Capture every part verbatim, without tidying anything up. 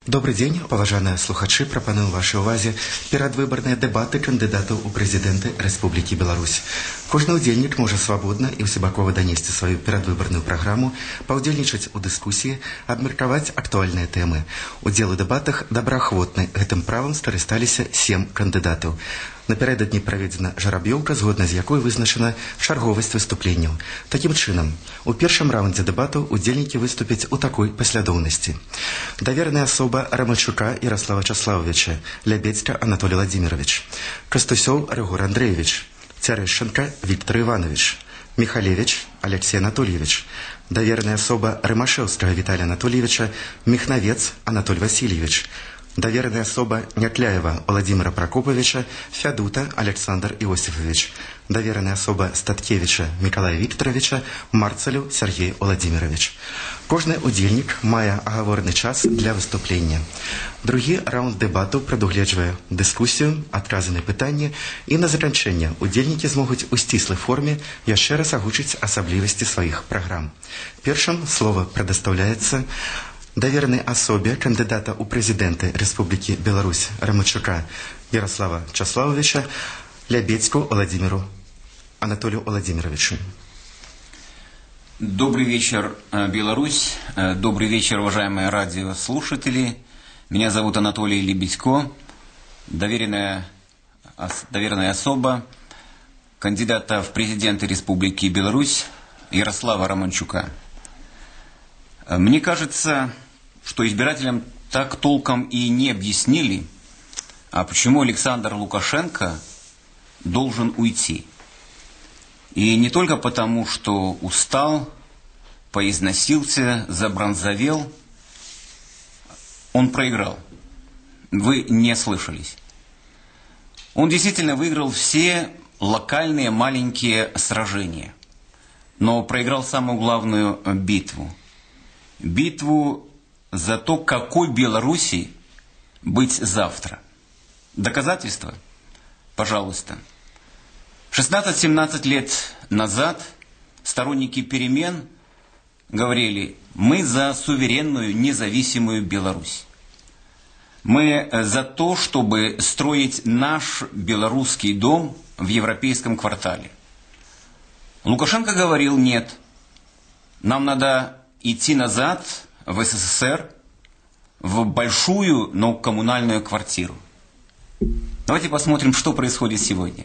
Добрый дзень, паважаныя слухачы, прапаную вашай увазе перадвыбарныя дэбаты кандыдатаў у прэзідэнты Рэспублікі Беларусь. Кожны ўдзельнік можа свабодна і ўсебакова данесці сваю перадвыбарную праграму, паўдзельнічаць у дыскусіі, абмеркаваць актуальныя тэмы. Удзел у дэбатах добраахвотны. Гэтым правам скарысталіся сем кандыдатаў. Напярэдадні праведзена жараб'ёўка, згодна з якой вызначана чарговасць выступленняў. Такім чынам, у першым раўндзе дэбатаў удзельнікі выступяць у такой паслядоўнасці. Давераная асоба Романчука Ярослава Чаславовича, Лябедзька Анатолий Владимирович, Костусёў Рыгор Андреевич, Цярэшченко Виктор Иванович, Михалевич Алексей Анатольевич, давераная асоба Рымашэўскага Виталия Анатольевича, Михновец Анатолий Васильевич, доверенная особа Някляева Владимира Прокоповича, Фядута Александр Иосифович, доверенная особа Статкевича Миколая Викторовича, Марцелю Сергей Владимирович. Кожны удзельнік мае агаворны час для выступлення. Другі раунд дэбату прадугледжвае дыскусію, адказы на пытанні, і на заканчэнне удзельнікі змогуць у сціслай форме яшчэ раз агучыць асаблівасці сваіх праграм. Першым слова прадастаўляецца доверенной особе кандидата у президенты Республики Беларусь Романчука Ярослава Чаславовича, Лябедьку Владимиру Анатолию Владимировичу. Добрый вечер, Беларусь. Добрый вечер, уважаемые радиослушатели. Меня зовут Анатолий Лебедько, доверенная, доверенная особа кандидата в президенты Республики Беларусь Ярослава Романчука. Мне кажется, что избирателям так толком и не объяснили, а почему Александр Лукашенко должен уйти. И не только потому, что устал, поизносился, забронзовел, он проиграл. Вы не слышались. Он действительно выиграл все локальные маленькие сражения, но проиграл самую главную битву. Битву за то, какой Беларуси быть завтра. Доказательства? Пожалуйста. шестнадцать-семнадцать лет назад сторонники перемен говорили: мы за суверенную, независимую Беларусь. Мы за то, чтобы строить наш белорусский дом в европейском квартале. Лукашенко говорил: нет, нам надо идти назад в СССР, в большую, но коммунальную квартиру. Давайте посмотрим, что происходит сегодня.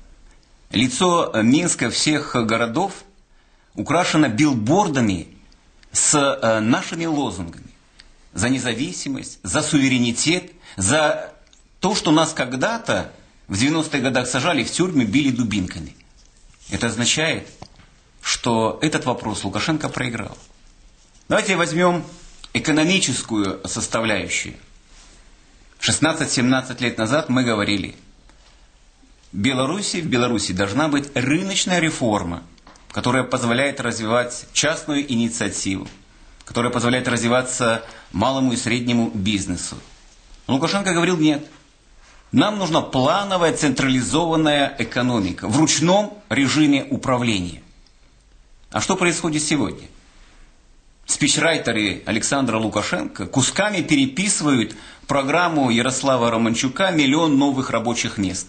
Лицо Минска всех городов украшено билбордами с нашими лозунгами. За независимость, за суверенитет, за то, что нас когда-то в девяностых годах сажали в тюрьмы, били дубинками. Это означает, что этот вопрос Лукашенко проиграл. Давайте возьмем экономическую составляющую. шестнадцать-семнадцать лет назад мы говорили: Беларуси, в Беларуси должна быть рыночная реформа, которая позволяет развивать частную инициативу, которая позволяет развиваться малому и среднему бизнесу. Но Лукашенко говорил: нет, нам нужна плановая централизованная экономика в ручном режиме управления. А что происходит сегодня? Спичрайтеры Александра Лукашенко кусками переписывают программу Ярослава Романчука «Миллион новых рабочих мест».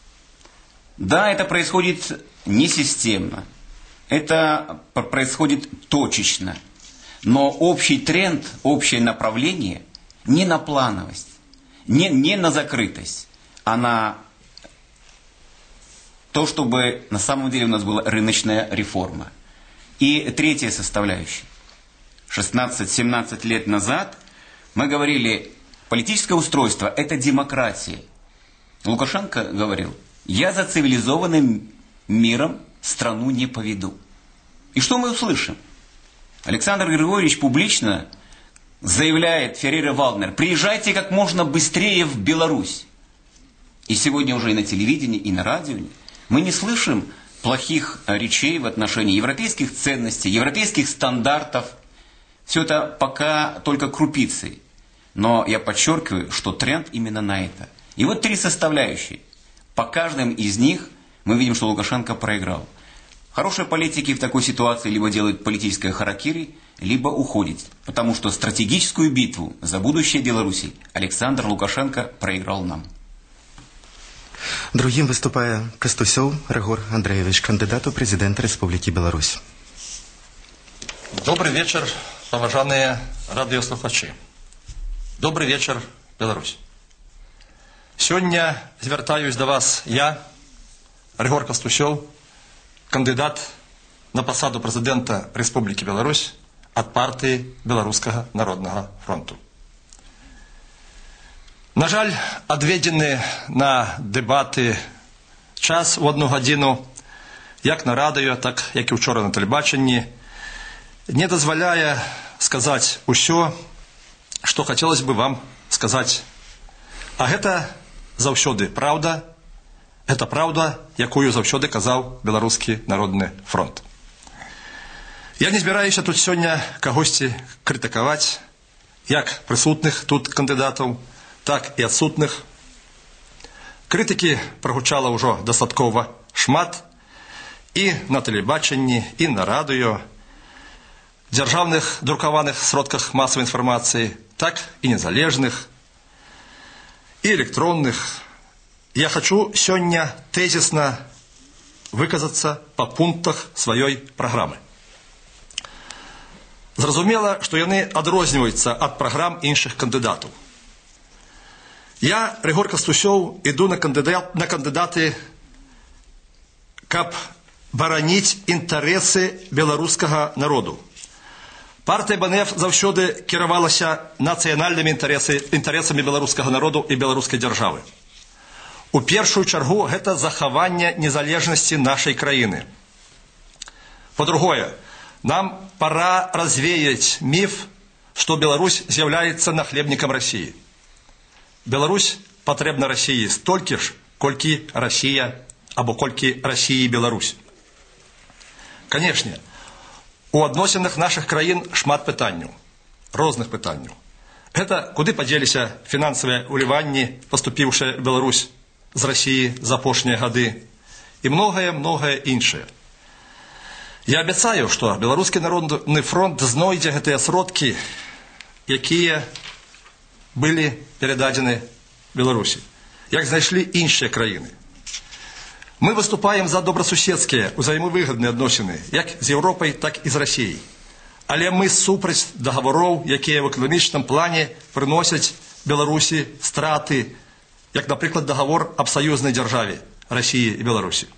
Да, это происходит не системно, это происходит точечно, но общий тренд, общее направление не на плановость, не, не на закрытость, а на то, чтобы на самом деле у нас была рыночная реформа. И третья составляющая. шестнадцать-семнадцать лет назад мы говорили: политическое устройство – это демократия. Лукашенко говорил: я за цивилизованным миром страну не поведу. И что мы услышим? Александр Григорьевич публично заявляет Феррейра-Валднер: приезжайте как можно быстрее в Беларусь. И сегодня уже и на телевидении, и на радио мы не слышим плохих речей в отношении европейских ценностей, европейских стандартов. Все это пока только крупицы. Но я подчеркиваю, что тренд именно на это. И вот три составляющие. По каждым из них мы видим, что Лукашенко проиграл. Хорошие политики в такой ситуации либо делают политическое харакири, либо уходят, потому что стратегическую битву за будущее Беларуси Александр Лукашенко проиграл нам. Другим выступае Кастусёў Рыгор Андреевич, кандидат у президента Республики Беларусь. Добрый вечер, поважанные радиослухачи. Добрый вечер, Беларусь. Сегодня звертаюсь до вас я, Рыгор Кастусёў, кандидат на посаду президента Республики Беларусь от партии Белорусского народного фронту. На жаль, адведзены на дебаты час в одну годину, як на радио, так як і вчора на телебаченні, не дозволяє сказать усё, что хотелось бы вам сказать. А гэта заўсёды правда, это правда, якую заўсёды казаў Беларускі народны фронт. Я не збіраюся тут сёння кагосьці крытыкаваць, як прысутных тут кандыдатаў, так і адсутных. Крытыкі прагучала ўжо дастаткова шмат і на тэлебачанні, і на радыё, дзяржаўных друкаваных сродках масавай інфармацыі, так і незалежных, і электронных. Я хочу сёння тезісно выказацца па пунктах сваёй праграмы. Зразумела, што яны адрозніваюцца ад праграм іншых кандыдатаў. Я, Рыгор Кастусёў, іду на, кандидат, на кандидаты, каб бараніць інтарэсы беларускага народу. Партыя БНФ заўсёды кіравалася нацыянальнымі інтарэсамі беларускага народу і беларускай дзяржавы. У першую чаргу гэта захаванне незалежнасці нашай краіны. По-другое, нам пора развеять миф, что Беларусь з'яўляецца нахлебнікам России. Беларусь патрэбна России столькі ж, колькі Россия, або колькі Россия и Беларусь. Конечно, у адносінах наших краін шмат пытанняў, розных пытанняў. Это куды падзеліся фінансавыя ўліванні, паступіўшыя Беларусь з России за апошнія гады, і многае-многае іншае. Я абяцаю, што Беларускі народны фронт знойдзе гэтыя сродкі, якія былі перададзены Беларусі, як знайшлі іншыя краіны. Мы выступаем за добрасуседскія, узаемавыгадныя адносіны, як з Еўропай, так і з Расіяй. Але мы супраць дагавораў, якія в эканамічным плане прыносяць Беларусі страты, як, напрыклад, дагавор аб саюзнай дзяржаве Расіі і Беларусі.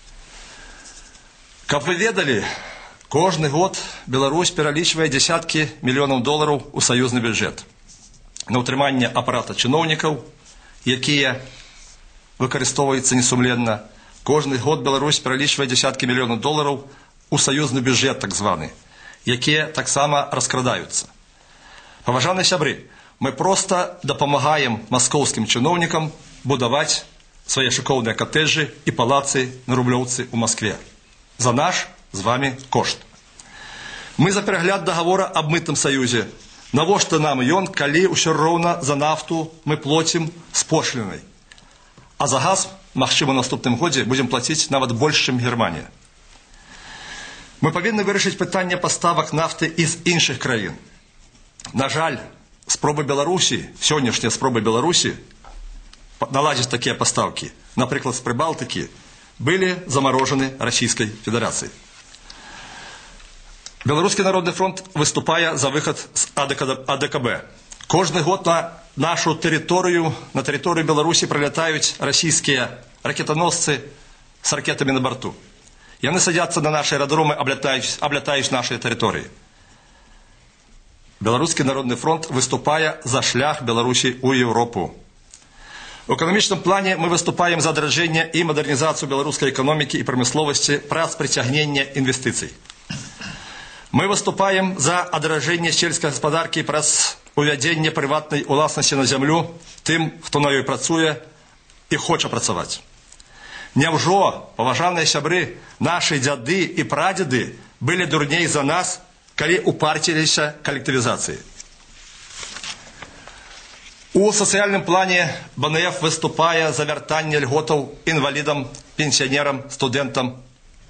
Каб вы ведалі, кожны год Беларусь пералічвае дзесяткі мільёнаў долараў у саюзны бюджэт на ўтрыманне апарата чыноўнікаў, якія выкарыстоўваюцца несумленна. Кожны год Беларусь пералічвае дзесяткі мільёнаў долараў у саюзны бюджэт, так званы, якія таксама раскрадаюцца. Паважаныя сябры, мы проста дапамагаем маскоўскім чыноўнікам будаваць свае шыкоўныя катэджы і палацы на Рублёўцы ў Маскве. За наш з вами кошт. Мы за перагляд дагавора аб мытным саюзе. Навошта нам ён, калі ўсё роўна за нафту мы плоцім з пошлінай. А за газ, магчыма, у наступным годзе будзем плаціць нават больш, чым Германія. Мы павінны вырашыць пытанне паставак нафты і з іншых краін. На жаль, спробы Беларусі, сённяшнія спробы Беларусі наладзіць такія пастаўкі, напрыклад, з Прыбалтыкі, былі замарожаны Расійскай Федэрацыяй. Беларускі народны фронт выступае за выхад з АДКБ. Кожны год на нашу тэрыторыю, на тэрыторыю Беларусі прылятаюць расійскія ракетаносцы з ракетамі на борту. Яны садзяцца на нашы аэрадромы, аблятаюць, аблятаюць нашыя тэрыторыі. Беларускі народны фронт выступае за шлях Беларусі ў Еўропу. У эканамічным плане мы выступаем за адраджэнне і мадэрнізацыю беларускай эканомікі і прамысловасці праз прыцягнення інвестыцый. Мы выступаем за адраджэнне сельскай гаспадаркі праз увядзенне прыватнай уласнасці на зямлю тым, хто на ёй працуе і хоча працаваць. Няўжо, паважаныя сябры, нашы дзяды і прадзеды былі дурней за нас, калі упарціліся калектывізацыі? У сацыяльным плане БНФ выступае за вяртанне льготаў інвалідам, пенсіянерам, студэнтам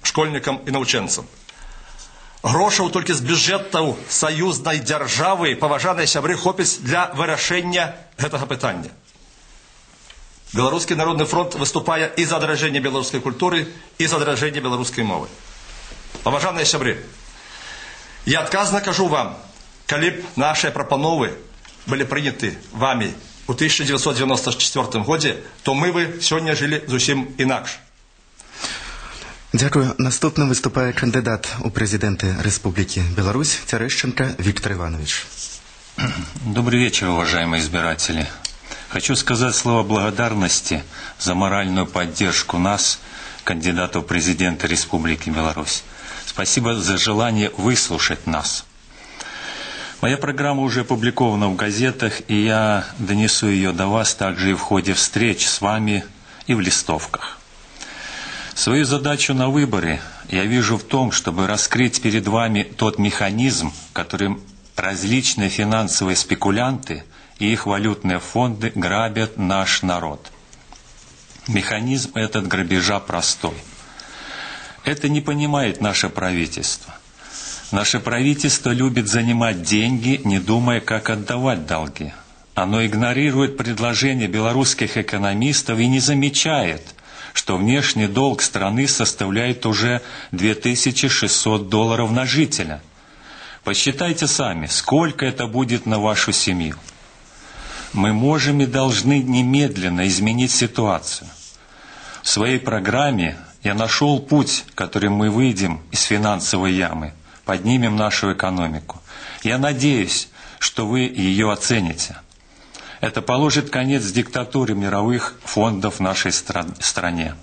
школьнікам і навчэнцам. Грошаў толькі з бюджэтаў саюзнай дзяржавы, паважаныя сябры, хопіць для вырашэння гэтага пытання. Беларускі народны фронт выступае і за адраджэнне беларускай культуры, і за адраджэнне беларускай мовы. Паважаныя сябры, я адказна кажу вам, калі б нашыя прапановы былі прыняты вамі у тысяча девятьсот девяносто четвёртым годзе, то мы бы сёння жылі зусім інакш. Дякую. Наступным выступае кандидат у президенты Республики Беларусь Терещенко Виктор Иванович. Добрый вечер, уважаемые избиратели. Хочу сказать слово благодарности за моральную поддержку нас, кандидатов в президенты Республики Беларусь. Спасибо за желание выслушать нас. Моя программа уже опубликована в газетах, и я донесу ее до вас также и в ходе встреч с вами и в листовках. Свою задачу на выборы я вижу в том, чтобы раскрыть перед вами тот механизм, которым различные финансовые спекулянты и их валютные фонды грабят наш народ. Механизм этот грабежа простой. Это не понимает наше правительство. Наше правительство любит занимать деньги, не думая, как отдавать долги. Оно игнорирует предложения белорусских экономистов и не замечает, что внешний долг страны составляет уже две тысячи шестьсот долларов на жителя. Посчитайте сами, сколько это будет на вашу семью. Мы можем и должны немедленно изменить ситуацию. В своей программе я нашел путь, которым мы выйдем из финансовой ямы, поднимем нашу экономику. Я надеюсь, что вы ее оцените. Это положит конец диктатуре мировых фондов в нашей стране.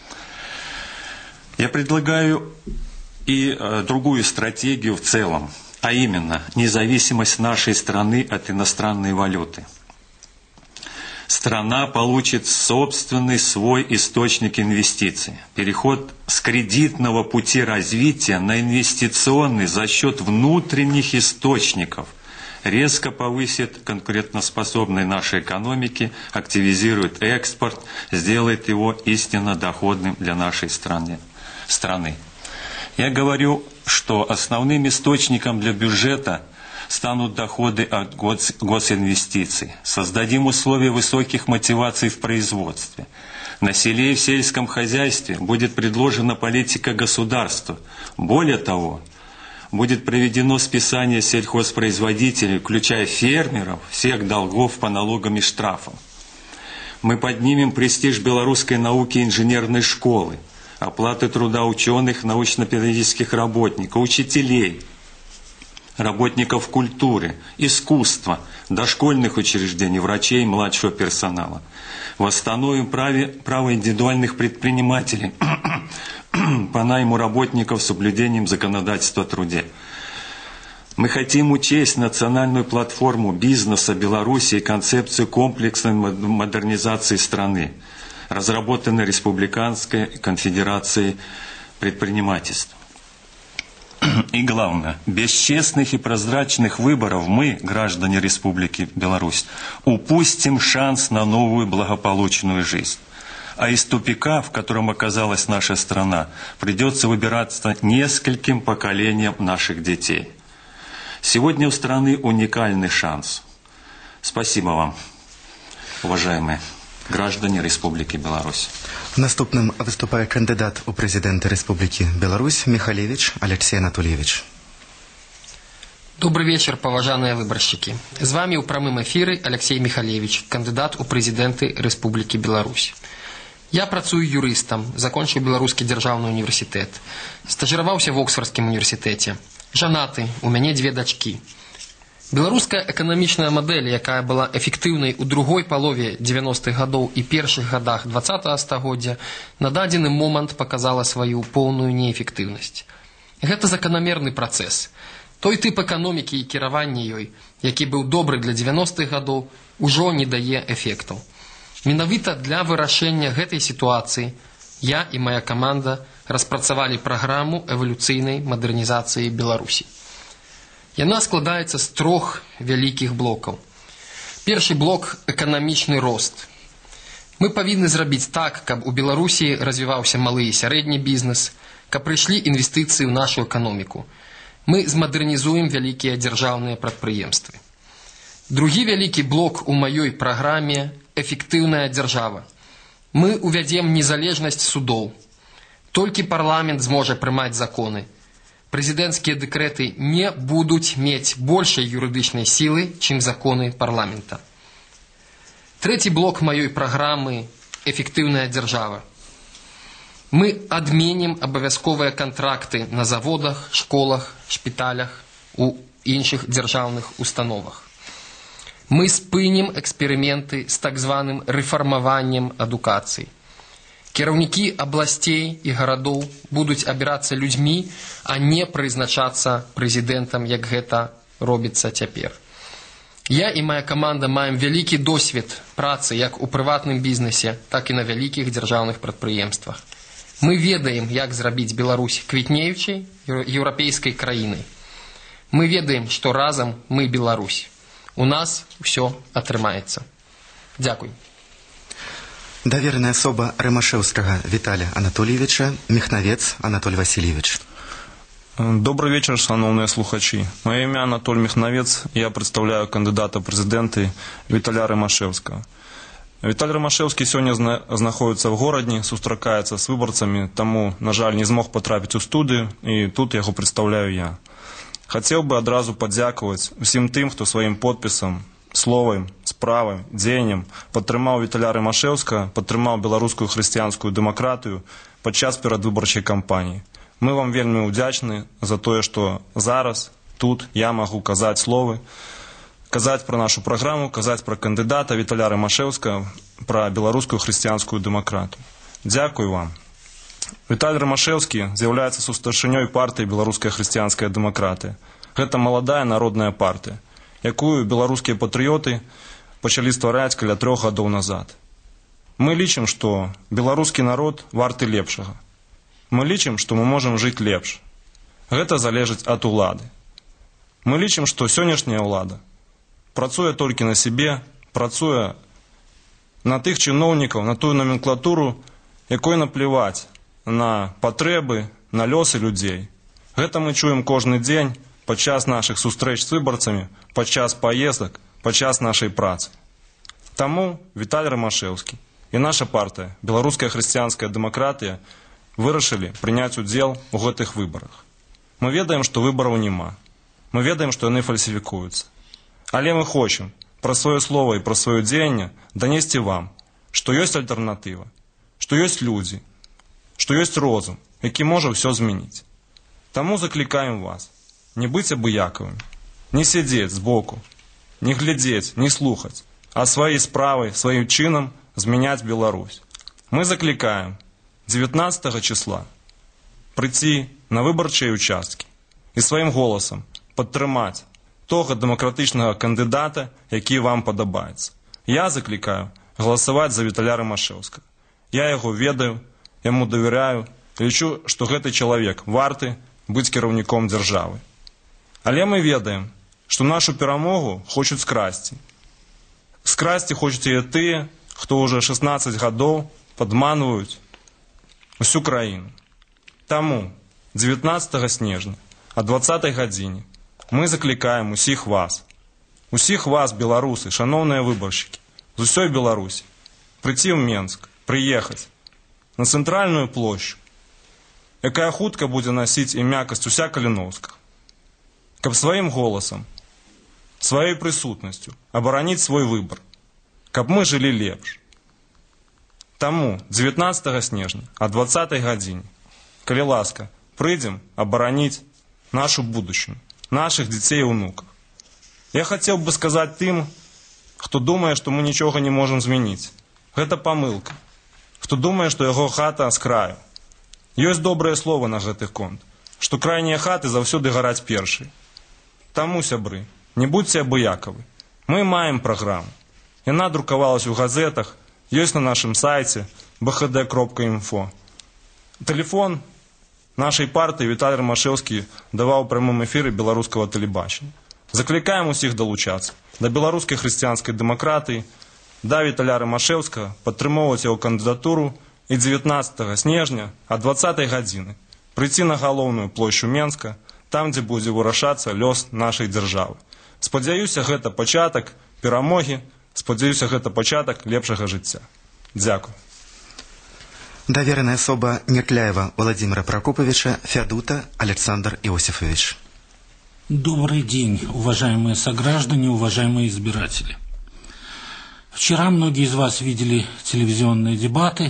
Я предлагаю и э, другую стратегию в целом, а именно независимость нашей страны от иностранной валюты. Страна получит собственный свой источник инвестиций. Переход с кредитного пути развития на инвестиционный за счет внутренних источников резко повысит конкурентоспособность нашей экономики, активизирует экспорт, сделает его истинно доходным для нашей страны. страны. Я говорю, что основным источником для бюджета станут доходы от гос госинвестиций. Создадим условия высоких мотиваций в производстве. На селе и в сельском хозяйстве будет предложена политика государства. Более того, будет проведено списание сельхозпроизводителей, включая фермеров, всех долгов по налогам и штрафам. Мы поднимем престиж белорусской науки и инженерной школы, оплаты труда ученых, научно-педагогических работников, учителей, работников культуры, искусства, дошкольных учреждений, врачей и младшего персонала. Восстановим праве, право индивидуальных предпринимателей по найму работников с соблюдением законодательства о труде. Мы хотим учесть национальную платформу бизнеса Беларуси и концепцию комплексной модернизации страны, разработанной Республиканской конфедерацией предпринимательства. И главное, без честных и прозрачных выборов мы, граждане Республики Беларусь, упустим шанс на новую благополучную жизнь. А из тупика, в котором оказалась наша страна, придется выбираться нескольким поколениям наших детей. Сегодня у страны уникальный шанс. Спасибо вам, уважаемые граждане Республики Беларусь. Наступным выступает кандидат у президента Республики Беларусь Михалевич Алексей Анатольевич. Добрый вечер, поважанные выборщики. С вами у прямым эфире Алексей Михалевич, кандидат у президенты Республики Беларусь. Я працую юрыстам, закончыў Беларускі дзяржаўны універсітэт, стажыраваўся в Оксфордскім універсітэце, жанаты, у мяне две дачкі. Беларуская эканамічная мадэль, якая была эфектыўнай у другой палове дзевяностых гадоў і першых гадах двадцатага стагоддзя, на дадзены момант показала сваю поўную неэфектыўнасць. Гэта заканамерны працэс. Той тып эканомікі і кіравання ёй, які быў добры для дзевяностых гадоў, ужо не дае эфектаў. Менавіта для вырашэння гэтай сітуацыі я і моя каманда распрацавалі праграму эвалюцыйнай мадэрнізацыі Беларусі. Яна складаецца з трох вялікіх блокаў. Першы блок – эканамічны рост. Мы павінны зрабіць так, каб у Беларусі развіваўся малы і сярэдні бізнес, каб прыйшлі інвестыцыі ў нашу эканоміку. Мы змадэрнізуем вялікія дзяржаўныя прадпрыемствы. Другі вялікі блок у маёй праграме – эфектыўная дзяржава. Мы увядзем незалежнасць судоў. Толькі парламент зможа прымаць законы. Прэзідэнцкія дэкрэты не будуць мець большай юрыдычнай сілы, чым законы парламента. Трэці блок маёй праграмы – эфектыўная дзяржава. Мы адменім абавязковыя кантракты на заводах, школах, шпіталях, у іншых дзяржаўных установах. Мы спынім эксперыменты з так званым рэфармаваннем адукацыі. Кіраўнікі абласцей і гарадоў будуць абірацца людзьмі, а не прызначацца прэзідэнтам, як гэта робіцца цяпер. Я і моя каманда маем вялікі досвед працы як у прыватным бізнесе, так і на вялікіх дзяржаўных прадпрыемствах. Мы ведаем, як зрабіць Беларусь квітнеючай еўрапейскай краінай. Мы ведаем, што разам мы Беларусь. У нас ўсё атрымаецца. Дзякуй. Давераная асоба Рымашэўскага Віталя Анатольевича, Михнавец Анатолий Васильевич. Добрый вечер, шановные слухачи. Мое имя Анатолий Михнавец, я представляю кандидата в президенты Віталя Рымашэўскага. Віталь Рымашэўскі сегодня знаходится в городе, сустракаецца с выборцами, тому, на жаль, не смог потрапить у студию, и тут его представляю я. Хотел бы одразу подзяковать всем тем, кто своим подписом, словом, справой, дзеяннем падтрымаў Віталя Рымашэўскага, падтрымаў беларускую хрысціянскую дэмакратыю падчас перадвыбарчай кампаніі. Мы вам вельмі ўдзячны за тое, што зараз, тут я магу казаць словы, казаць пра нашу праграму, казаць пра кандыдата Віталя Рымашэўскага, пра беларускую хрысціянскую дэмакратыю. Дзякуй вам. Віталь Рымашэўскі з'яўляецца сустаршынёй партыі беларуская хрысціянская дэмакратыя. Гэта маладая народная партыя, якую беларускія патрыёты пачалі ствараць каля трох гадоў назад. Мы лічым, што беларускі народ варты лепшага. Мы лічым, што мы можам жыць лепш. Гэта залежыць ад улады. Мы лічым, што сённяшняя ўлада працуе толькі на сябе, працуе на тых чыноўнікаў, на тую номенклатуру, якой наплеваць на патрэбы, на лёсы людзей. Гэта мы чуем кожны дзень падчас нашых сустрэч з выбарцамі, падчас паездак, падчас нашай працы. Таму Віталь Рымашэўскі і наша партыя, беларуская хрысціянская дэмакратыя, вырашылі прыняць удзел у гэтых выбарах. Мы ведаем, што выбараў няма. Мы ведаем, што яны фальсіфікуюцца. Але мы хочам пра сваё слова і пра сваё дзеянне данесці вам, што ёсць альтэрнатыва, што ёсць людзі, што ёсць розум, які можа ўсё змяніць. Таму заклікаем вас не быць абыякавымі, не сядзець збоку, не глядзець, не слухаць, а сваёй справай, сваім чынам змяняць Беларусь. Мы заклікаем дзевятнаццатага числа прыйти на выбарчыя участкі і сваім голасам падтрымаць того дэмакратычнага кандыдата, які вам падабаецца. Я заклікаю галасаваць за Віталя Рымашэўскага. Я яго ведаю, яму давяряю, лічу, што гэты чалавек варты быць кіраўніком дзяржавы. Але мы ведаем, што нашу перамогу хочуць скрасці. Скрасці хочуць і тыя, хто ўжо шаснаццаць гадоў падманваюць усю краіну. Таму дзевятнаццатага снежня о дваццатай гадзіне мы заклікаем усіх вас, усіх вас, беларусы, шаноўныя выбаршчыкі, з усёй Беларусі, прыйти ў Менск, прыехаць на цэнтральную плошчу, якая хутка будзе насіць імя Касцюся Каліноўскага, каб сваім голасам, сваёй прысутнасцю абараніць свой выбар, каб мы жылі лепш. Таму дзевятнаццатага снежня о дваццатай гадзіне, калі ласка, прыйдзем абараніць нашу будучыню, наших дзяцей і ўнукаў. Я хацеў бы сказаць тым, хто думае, што мы нічога не можам змяніць. Гэта памылка. Хто думае, што яго хата з краю. Ёсць добрае слово на гэты конт, што крайнія хаты заўсёды гараць першай. Таму, сябры, не будьце абыякавы. Мы маем праграму. Яна друкавалась у газетах, ёсць на нашым сайце бэ ха дэ кропка інфо. Тэлефон нашай партыі Віталь Рымашэўскі даваў у прамым эфіры беларускага тэлебачання. Заклікаем усіх далучацца да беларускай хрысціянскай дэмакратыі, да Віталя Рымашэўскага, падтрымоўваць яго кандыдатуру і дзевятнаццатага снежня о дваццатай гадзіны прийти на галоўную площадь Менска, там, дзе будзе вырашацца лёс нашай дзяржавы. Спадзяюся, гэта пачатак перамогі, спадзяюся, гэта пачатак лепшага жыцця. Дзякуй. Доверенная особа Некляева Владимира Прокоповича, Феодута Александр Иосифович. Добрый день, уважаемые сограждане, уважаемые избиратели. Вчера многие из вас видели телевизионные дебаты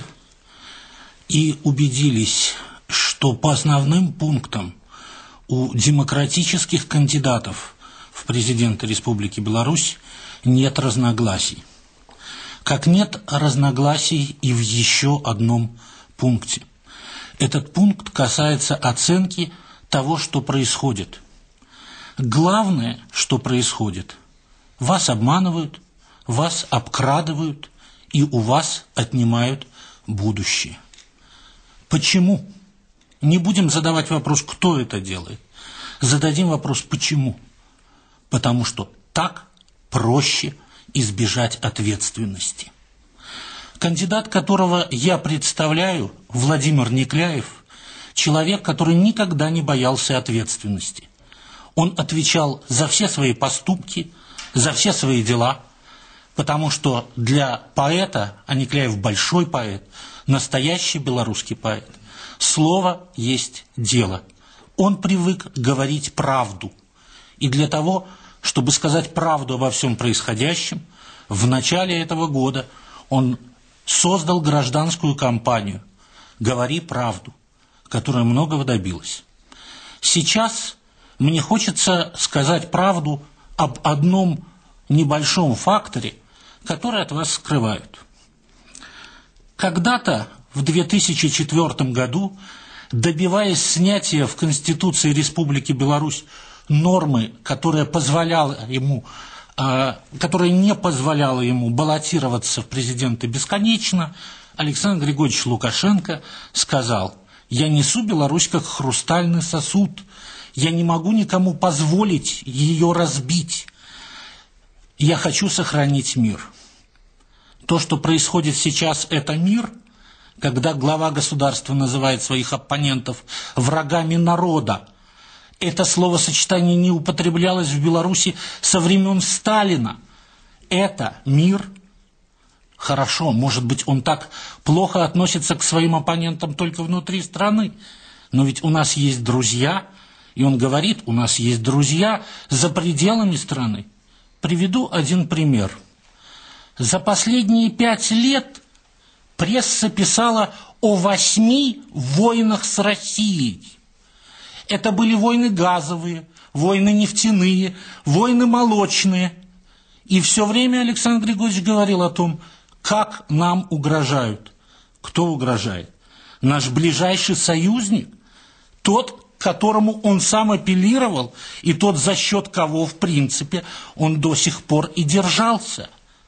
и убедились, что по основным пунктам у демократических кандидатов в президенты Республики Беларусь нет разногласий. Как нет разногласий и в еще одном пункте. Этот пункт касается оценки того, что происходит. Главное, что происходит, вас обманывают, вас обкрадывают и у вас отнимают будущее. Почему? Не будем задавать вопрос, кто это делает. Зададим вопрос, почему? Потому что так проще избежать ответственности. Кандидат, которого я представляю, Владимир Некляев, человек, который никогда не боялся ответственности. Он отвечал за все свои поступки, за все свои дела, потому что для поэта, а Некляев большой поэт, настоящий белорусский поэт, слово есть дело. Он привык говорить правду. И для того, чтобы сказать правду обо всем происходящем, в начале этого года он создал гражданскую кампанию «Говори правду», которая многого добилась. Сейчас мне хочется сказать правду об одном небольшом факторе, который от вас скрывают. Когда-то в две тысячи четвёртом году, добиваясь снятия в Конституции Республики Беларусь нормы, которая позволяла ему, э, которая не позволяла ему баллотироваться в президенты бесконечно, Александр Григорьевич Лукашенко сказал: «Я несу Беларусь как хрустальный сосуд, я не могу никому позволить ее разбить, я хочу сохранить мир». То, что происходит сейчас, это мир, когда глава государства называет своих оппонентов врагами народа. Это словосочетание не употреблялось в Беларуси со времен Сталина. Это мир. Хорошо, может быть, он так плохо относится к своим оппонентам только внутри страны, но ведь у нас есть друзья, и он говорит, у нас есть друзья за пределами страны. Приведу один пример. За последние пять лет пресса писала о восьми войнах с Россией. Это были войны газовые, войны нефтяные, войны молочные. И все время Александр Григорьевич говорил о том, как нам угрожают. Кто угрожает? Наш ближайший союзник, тот, к которому он сам апеллировал, и тот, за счет кого, в принципе, он до сих пор и держался.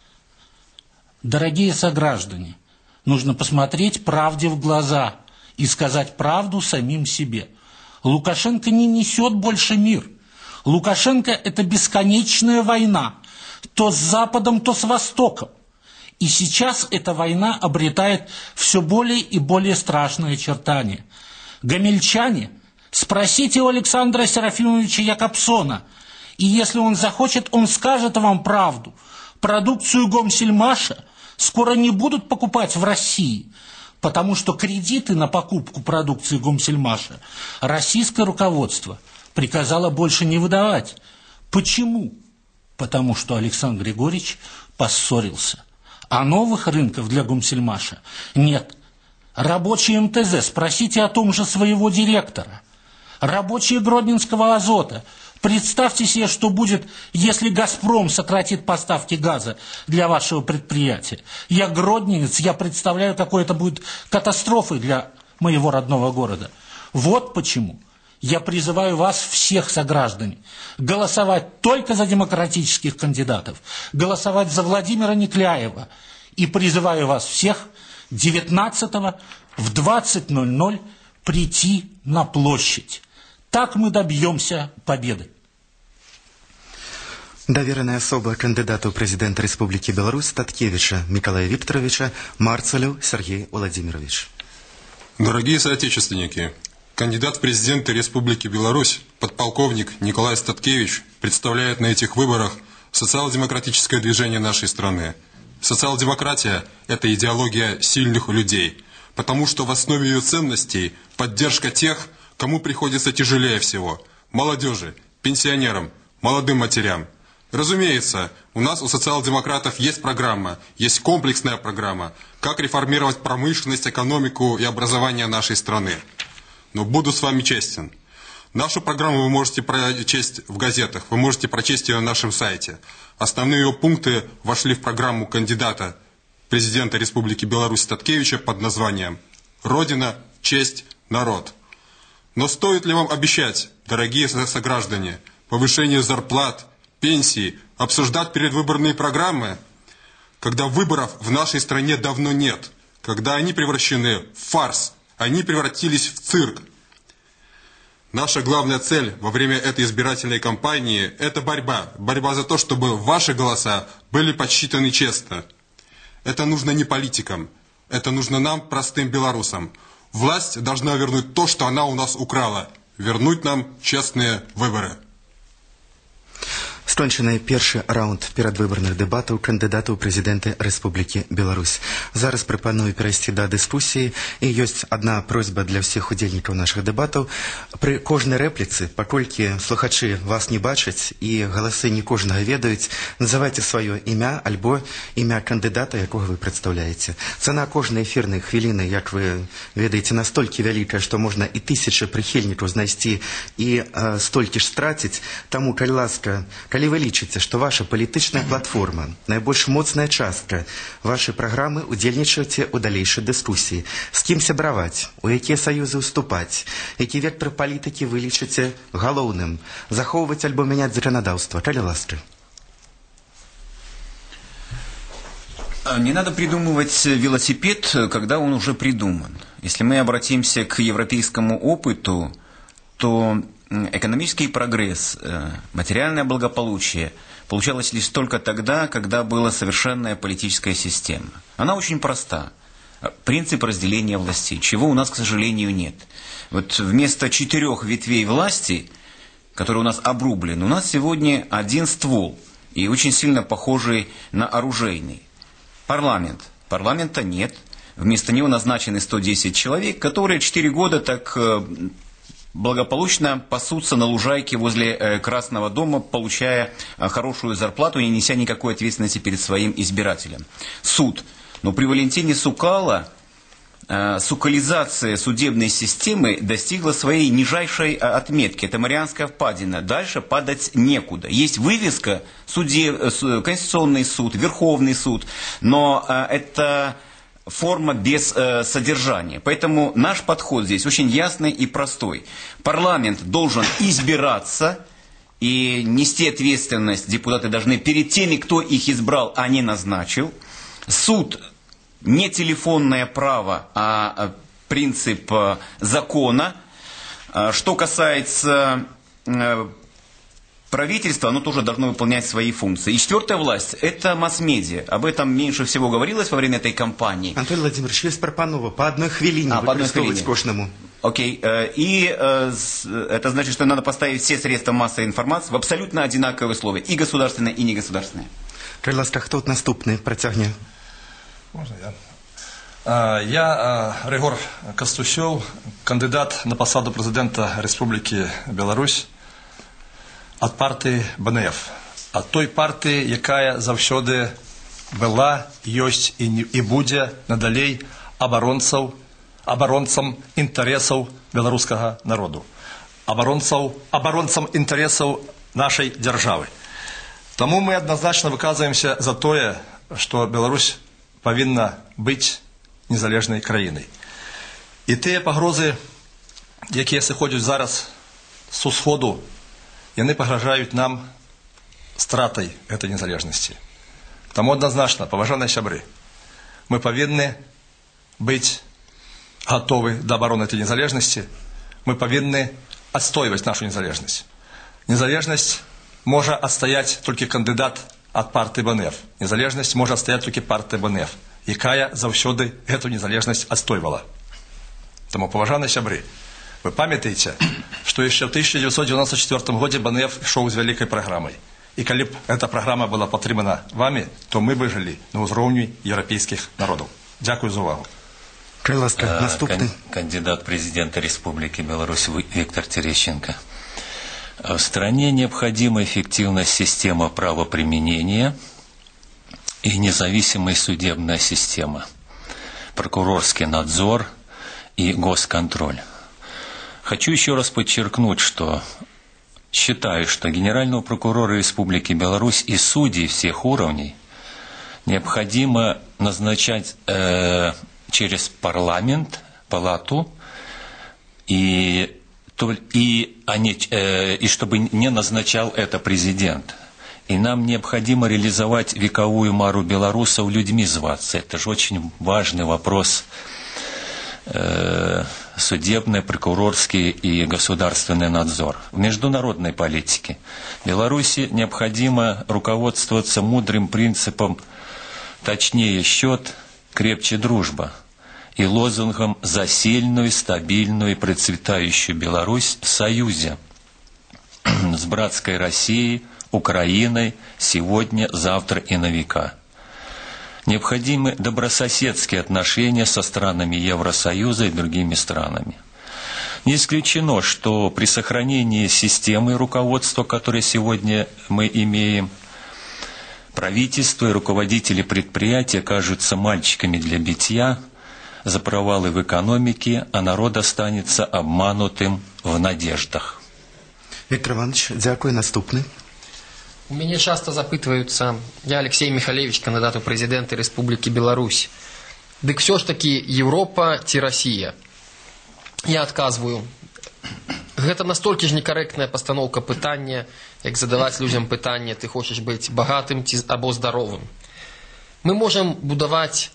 Дорогие сограждане, нужно посмотреть правде в глаза и сказать правду самим себе. Лукашенко не несет больше мир. Лукашенко – это бесконечная война, то с Западом, то с Востоком. И сейчас эта война обретает все более и более страшные очертания. Гомельчане, спросите у Александра Серафимовича Якобсона, и если он захочет, он скажет вам правду. Продукцию Гомсельмаша скоро не будут покупать в России, потому что кредиты на покупку продукции Гомсельмаша российское руководство приказало больше не выдавать. Почему? Потому что Александр Григорьевич поссорился. А новых рынков для Гомсельмаша нет. Рабочие эм тэ зэ, спросите о том же своего директора. Рабочие Гродненского азота. Представьте себе, что будет, если «Газпром» сократит поставки газа для вашего предприятия. Я гродненец, я представляю, какой это будет катастрофой для моего родного города. Вот почему я призываю вас всех, сограждане, голосовать только за демократических кандидатов, голосовать за Владимира Некляева. И призываю вас всех девятнадцатого в двадцать ноль ноль прийти на площадь. Так мы добьемся победы. Доверенная особа кандидата в президенты Республики Беларусь Таткевича Миколая Викторовича Марцелю Сергей Владимирович. Дорогие соотечественники, Кандидат в президенты Республики Беларусь, подполковник Николай Статкевич, представляет на этих выборах социал-демократическое движение нашей страны. Социал-демократия – это идеология сильных людей, потому что в основе ее ценностей поддержка тех, кому приходится тяжелее всего – молодежи, пенсионерам, молодым матерям. Разумеется, у нас, у социал-демократов, есть программа, есть комплексная программа, как реформировать промышленность, экономику и образование нашей страны. Но буду с вами честен. Нашу программу вы можете прочесть в газетах, вы можете прочесть ее на нашем сайте. Основные ее пункты вошли в программу кандидата президента Республики Беларусь Статкевича под названием «Родина, честь, народ». Но стоит ли вам обещать, дорогие сограждане, повышение зарплат, пенсии, обсуждать предвыборные программы, когда выборов в нашей стране давно нет, когда они превращены в фарс, они превратились в цирк? Наша главная цель во время этой избирательной кампании – это борьба. Борьба за то, чтобы ваши голоса были подсчитаны честно. Это нужно не политикам, это нужно нам, простым белорусам. Власть должна вернуть то, что она у нас украла. Вернуть нам честные выборы. Скончаны першы раунд перадвыбарных дэбатаў кандыдата ў прэзідэнты Рэспублікі Беларусь. Зараз прапаную перайсці да дыскусіі, і ёсць адна просьба для ўсіх удзельнікаў нашых дэбатаў. Пры кожнай рэпліцы, паколькі слухачы вас не бачаць і галасы не кожнага ведаюць, называйце сваё імя альбо імя кандыдата, якога вы прадстаўляеце. Цана кожнай эфірнай хвіліны, як вы ведаеце, настолькі вялікая, што можна і тысячы прыхільнікаў знайсці і э, столькі ж страціць. Таму, калі ласка, калі вы лічыце, што ваша палітычная платформа, найбольш моцная частка вашай праграмы, удзельнічаеце ў далейшай дыскусіі. З кім сябраваць, у якія саюзы ўступаць, які вектор палітыкі вы лічыце галоўным, захоўваць альбо мяняць заканадаўства, калі ласка. Не надо придумывать велосипед, когда он уже придуман. Если мы обратимся к европейскому опыту, то экономический прогресс, материальное благополучие получалось лишь только тогда, когда была совершенная политическая система. Она очень проста. Принцип разделения властей, чего у нас, к сожалению, нет. Вот вместо четырех ветвей власти, которые у нас обрублены, у нас сегодня один ствол, и очень сильно похожий на оружейный. Парламент. Парламента нет. Вместо него назначены сто десять человек, которые четыре года так благополучно пасутся на лужайке возле Красного дома, получая хорошую зарплату, не неся никакой ответственности перед своим избирателем. Суд. Но при Валентине Сукало сукализация судебной системы достигла своей нижайшей отметки. Это Марианская впадина. Дальше падать некуда. Есть вывеска суде, Конституционный суд, Верховный суд, но это форма без э, содержания. Поэтому наш подход здесь очень ясный и простой. Парламент должен избираться и нести ответственность. Депутаты должны перед теми, кто их избрал, а не назначил. Суд не телефонное право, а принцип закона. Что касается э, правительство, оно тоже должно выполнять свои функции. И четвертая власть – это масс-медиа. Об этом меньше всего говорилось во время этой кампании. Антон Владимирович, есть пропанова по одной хвилине а, выкористовывать кожному. Окей. И это значит, что надо поставить все средства массовой информации в абсолютно одинаковые условия. И государственные, и негосударственные. Калі ласка, хто тут наступний працягне? Можно я? Я Ригор Костусёв, кандидат на посаду президента Республики Беларусь от партии Бэ Эн Эф, от той партии, якая завсёды была, ёсць і, і будзе надалей абаронцаў, абаронцам інтарэсаў беларускага народу, абаронцаў, абаронцам інтарэсаў нашай дзяржавы. Таму мы адназначна выказваемся за тое, што Беларусь павінна быць незалежнай краінай. І тыя пагрозы, якія сыходзяць зараз з усходу, яны пагражаюць нам стратай гэтай незалежнасці. Таму адназначна, паважаныя сябры, мы павінны быць гатовы да абароны этой незалежнасці, мы павінны адстойваць нашу незалежнасць. Незалежнасць можа адстаяць толькі кандыдат ад партыі Бэ Эн Эф. Незалежнасць можа адстаяць толькі партыя Бэ Эн Эф, якая заўсёды гэту незалежнасць адстойвала. Таму, паважаныя сябры, Вы памятаете, что еще в тысяча девятьсот девяносто четвёртом году БНФ шел с великой программой. И когда бы эта программа была потребна вами, то мы бы жили на уровне европейских народов. Дякую за увагу. Ласка, наступный. Кандидат президента Республики Беларусь Виктор Терещенко. В стране необходима эффективная система правоприменения и независимая судебная система, прокурорский надзор и госконтроль. Хочу еще раз подчеркнуть, что считаю, что генерального прокурора Республики Беларусь и судей всех уровней необходимо назначать э, через парламент, палату, и, то, и, они, э, и чтобы не назначал это президент. И нам необходимо реализовать вековую мару белорусов людьми зваться. Это же очень важный вопрос. Э, судебный, прокурорский и государственный надзор. В международной политике Беларуси необходимо руководствоваться мудрым принципом «точнее счет, крепче дружба» и лозунгом «за сильную, стабильную и процветающую Беларусь в союзе с братской Россией, Украиной сегодня, завтра и на века». Необходимы добрососедские отношения со странами Евросоюза и другими странами. Не исключено, что при сохранении системы руководства, которую сегодня мы имеем, правительство и руководители предприятий окажутся мальчиками для битья за провалы в экономике, а народ останется обманутым в надеждах. Виктор Иванович, дякую. Наступный. У меня часто запытываются, я Алексей Михалевич, кандидат у президента Республики Беларусь. Дык все ж таки Европа ці Россия. Я отказываю. Это настолько же некорректная постановка пытания, как задавать людям пытание, ты хочешь быть богатым або здоровым. Мы можем будовать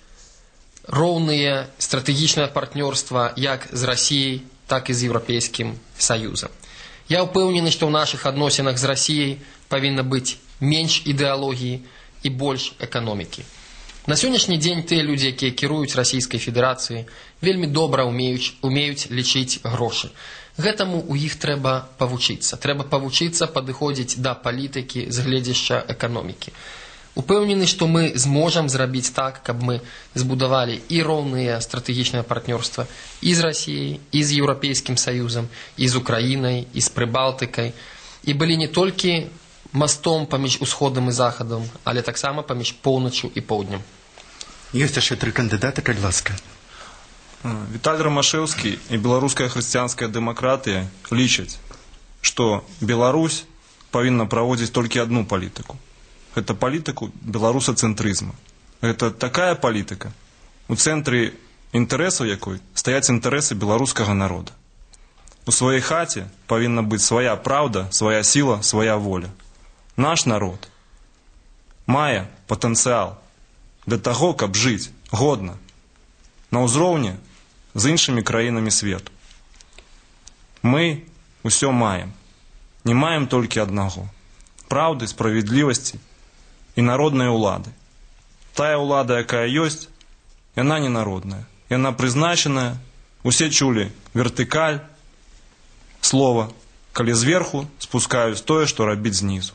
ровные стратегичное партнерство как с Россией, так и с Европейским Союзом. Я упевнений, что в наших отношениях с Россией повинно быть меньше идеологии и больше экономики. На сённяшні дзень те люди, які кіруюць Расійскай Федэрацыі, вельмі добра умеюць, умеюць лічыць грошы. Гэтаму у іх трэба павучыцца. Трэба павучыцца падыходзіць да палітыкі з гледзяшча эканомікі. Упэўнены, што мы зможам зрабіць так, каб мы збудавалі і роўныя стратэгічнае партнёрства і з Расіяй, і з Еўрапейскім Саюзам, і з Украінай, і з Прыбалтыкай, і былі не толькі мостом паміж усходам і захадам, але таксама паміж поўначу і поўднем. Ёсць яшчэ тры кандыдаты, калі ласка. Віталь Ромашевский и белорусская христианская демократия лічаць, что Беларусь повинна проводить только одну политику. Это политику белорусоцентризма. Это такая политика, у центре интересов якой стоять интересы белорусского народа. У своей хате повинна быть своя правда, своя сила, своя воля. Наш народ мае потенциал для того, каб жить годно на ўзроўні з іншымі краінамі свету. Мы усё маем. Не маем толькі аднаго. Праўды, справядлівасці і народнай улады. Тая ўлада, якая ёсць, яна не народная. Яна прызначаная. Усе чулі вертыкаль, слова, калі зверху спускаюць тое, што рабіць знізу.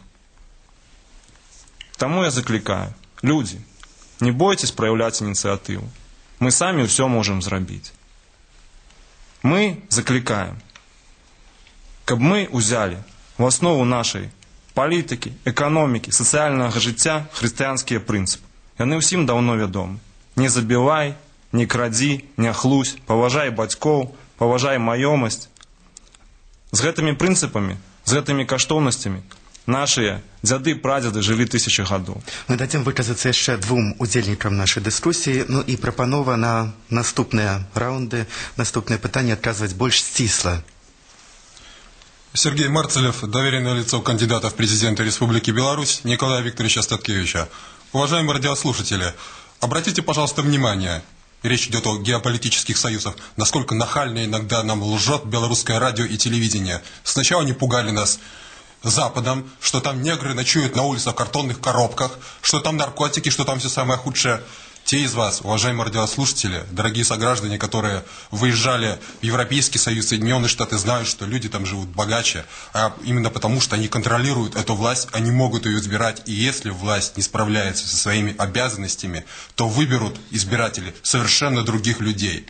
Таму я заклікаю. Людзі, не бойтесь проявляць ініцыятыву. Мы сами все можем зрабіць. Мы закликаем, каб мы узяли в основу нашей политики, экономики, социального жыцця христианские принципы. Яны ўсім давно вядомы. Не забівай, не крадзі, не хлусь, паважай бацькоў, паважай маёмасць. З гэтымі прынцыпамі, з гэтымі каштоўнасцямі наши дзяды, прадзеды жылі тысячи гадоў. Мы дадзім выказацца яшчэ двум удзельнікам нашай дыскусіі, ну і прапанова на наступныя раунды, наступныя пытанні адказваць больш сцісла. Сергей Марцелев, доверенное лицо кандидата в президенты Республики Беларусь Николая Викторовича Статкевича. Уважаемые радиослушатели, обратите, пожалуйста, внимание, речь идет о геополитических союзах, насколько нахально иногда нам лжет белорусское радио и телевидение. Сначала они пугали нас Западом, что там негры ночуют на улицах в картонных коробках, что там наркотики, что там все самое худшее. Те из вас, уважаемые радиослушатели, дорогие сограждане, которые выезжали в Европейский Союз, Соединенные Штаты, знают, что люди там живут богаче, а именно потому, что они контролируют эту власть, они могут ее избирать, и если власть не справляется со своими обязанностями, то выберут избиратели совершенно других людей.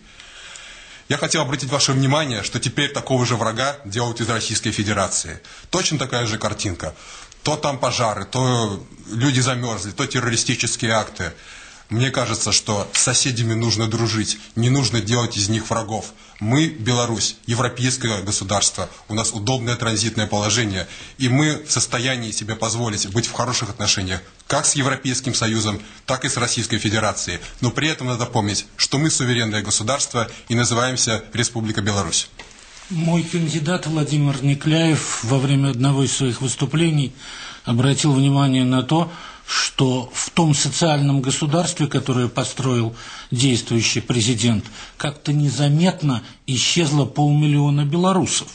Я хотел обратить ваше внимание, что теперь такого же врага делают из Российской Федерации. Точно такая же картинка. То там пожары, то люди замерзли, то террористические акты. Мне кажется, что с соседями нужно дружить, не нужно делать из них врагов. Мы, Беларусь, европейское государство, у нас удобное транзитное положение, и мы в состоянии себе позволить быть в хороших отношениях как с Европейским Союзом, так и с Российской Федерацией. Но при этом надо помнить, что мы суверенное государство и называемся Республика Беларусь. Мой кандидат Владимир Никляев во время одного из своих выступлений обратил внимание на то, что в том социальном государстве, которое построил действующий президент, как-то незаметно исчезло полмиллиона белорусов.